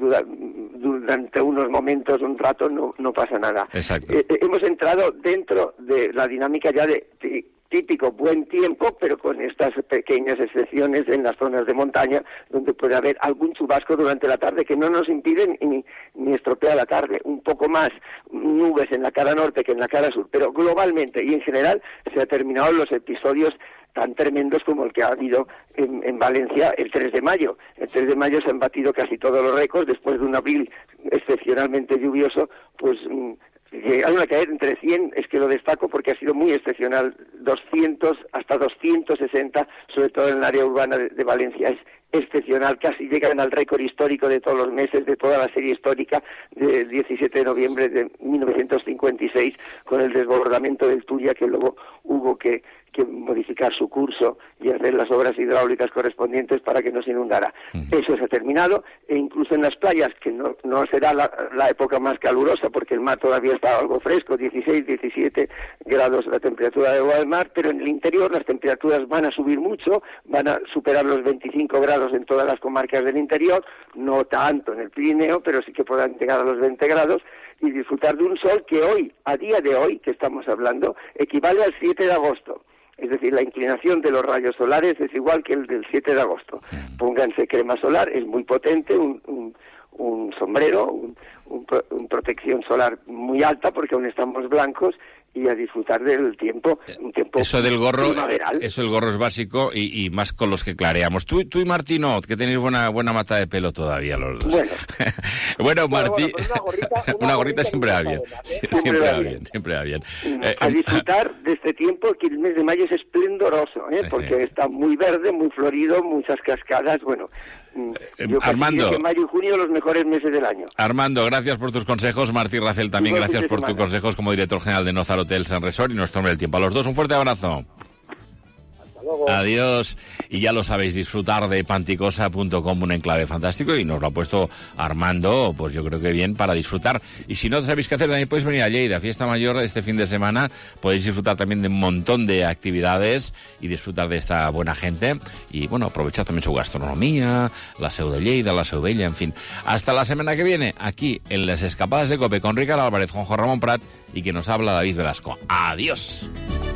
durante unos momentos, un rato, no, no pasa nada. Exacto. Eh, hemos entrado dentro de la dinámica ya de, de típico buen tiempo, pero con estas pequeñas excepciones en las zonas de montaña, donde puede haber algún chubasco durante la tarde que no nos impiden ni, ni estropea la tarde. Un poco más nubes en la cara norte que en la cara sur, pero globalmente y en general se han terminado los episodios tan tremendos como el que ha habido en, en Valencia el tres de mayo. El tres de mayo se han batido casi todos los récords después de un abril excepcionalmente lluvioso, pues llegaron a caer entre cien, es que lo destaco porque ha sido muy excepcional, doscientos hasta doscientos sesenta, sobre todo en el área urbana de, de Valencia, es excepcional, casi llegan al récord histórico de todos los meses, de toda la serie histórica del diecisiete de noviembre de mil novecientos cincuenta y seis, con el desbordamiento del Turia, que luego hubo que, que modificar su curso y hacer las obras hidráulicas correspondientes para que no se inundara. Uh-huh. Eso se ha terminado, e incluso en las playas, que no, no será la, la época más calurosa, porque el mar todavía está algo fresco, dieciséis, diecisiete grados la temperatura de agua del mar, pero en el interior las temperaturas van a subir mucho, van a superar los veinticinco grados en todas las comarcas del interior, no tanto en el Pirineo, pero sí que podrán llegar a los veinte grados, y disfrutar de un sol que hoy, a día de hoy, que estamos hablando, equivale al siete de agosto. Es decir, la inclinación de los rayos solares es igual que el del siete de agosto. Pónganse crema solar, es muy potente, un, un, un sombrero, un, un, un protección solar muy alta porque aún estamos blancos, y a disfrutar del tiempo, un tiempo eso del gorro, primaveral. Eso del gorro es básico y, y más con los que clareamos. Tú, tú y Martino, que tenéis buena buena mata de pelo todavía los dos. Bueno, bueno, Martí, bueno, una gorrita, una una gorrita gorrita siempre va bien, buena, ¿eh? siempre, siempre va bien, siempre va bien. Eh, a disfrutar de este tiempo, que el mes de mayo es esplendoroso, ¿eh? Porque eh, está muy verde, muy florido, muchas cascadas, bueno. Yo Armando, que mayo y junio los mejores meses del año. Armando, gracias por tus consejos. Martí Rafael también, Buen gracias fin de por tus semana. consejos como director general de Nozar Hotels and Resort y nuestro hombre del tiempo. A los dos, un fuerte abrazo. Adiós. Y ya lo sabéis, disfrutar de panticosa punto com, un enclave fantástico, y nos lo ha puesto Armando, pues yo creo que bien para disfrutar. Y si no sabéis qué hacer, también podéis venir a Lleida, fiesta mayor este fin de semana. Podéis disfrutar también de un montón de actividades y disfrutar de esta buena gente. Y bueno, aprovechad también su gastronomía, la Seu de Lleida, la Seu Bella, en fin. Hasta la semana que viene, aquí en Las Escapadas de COPE con Ricardo Álvarez, Juanjo Ramón Prat y que nos habla David Velasco. Adiós.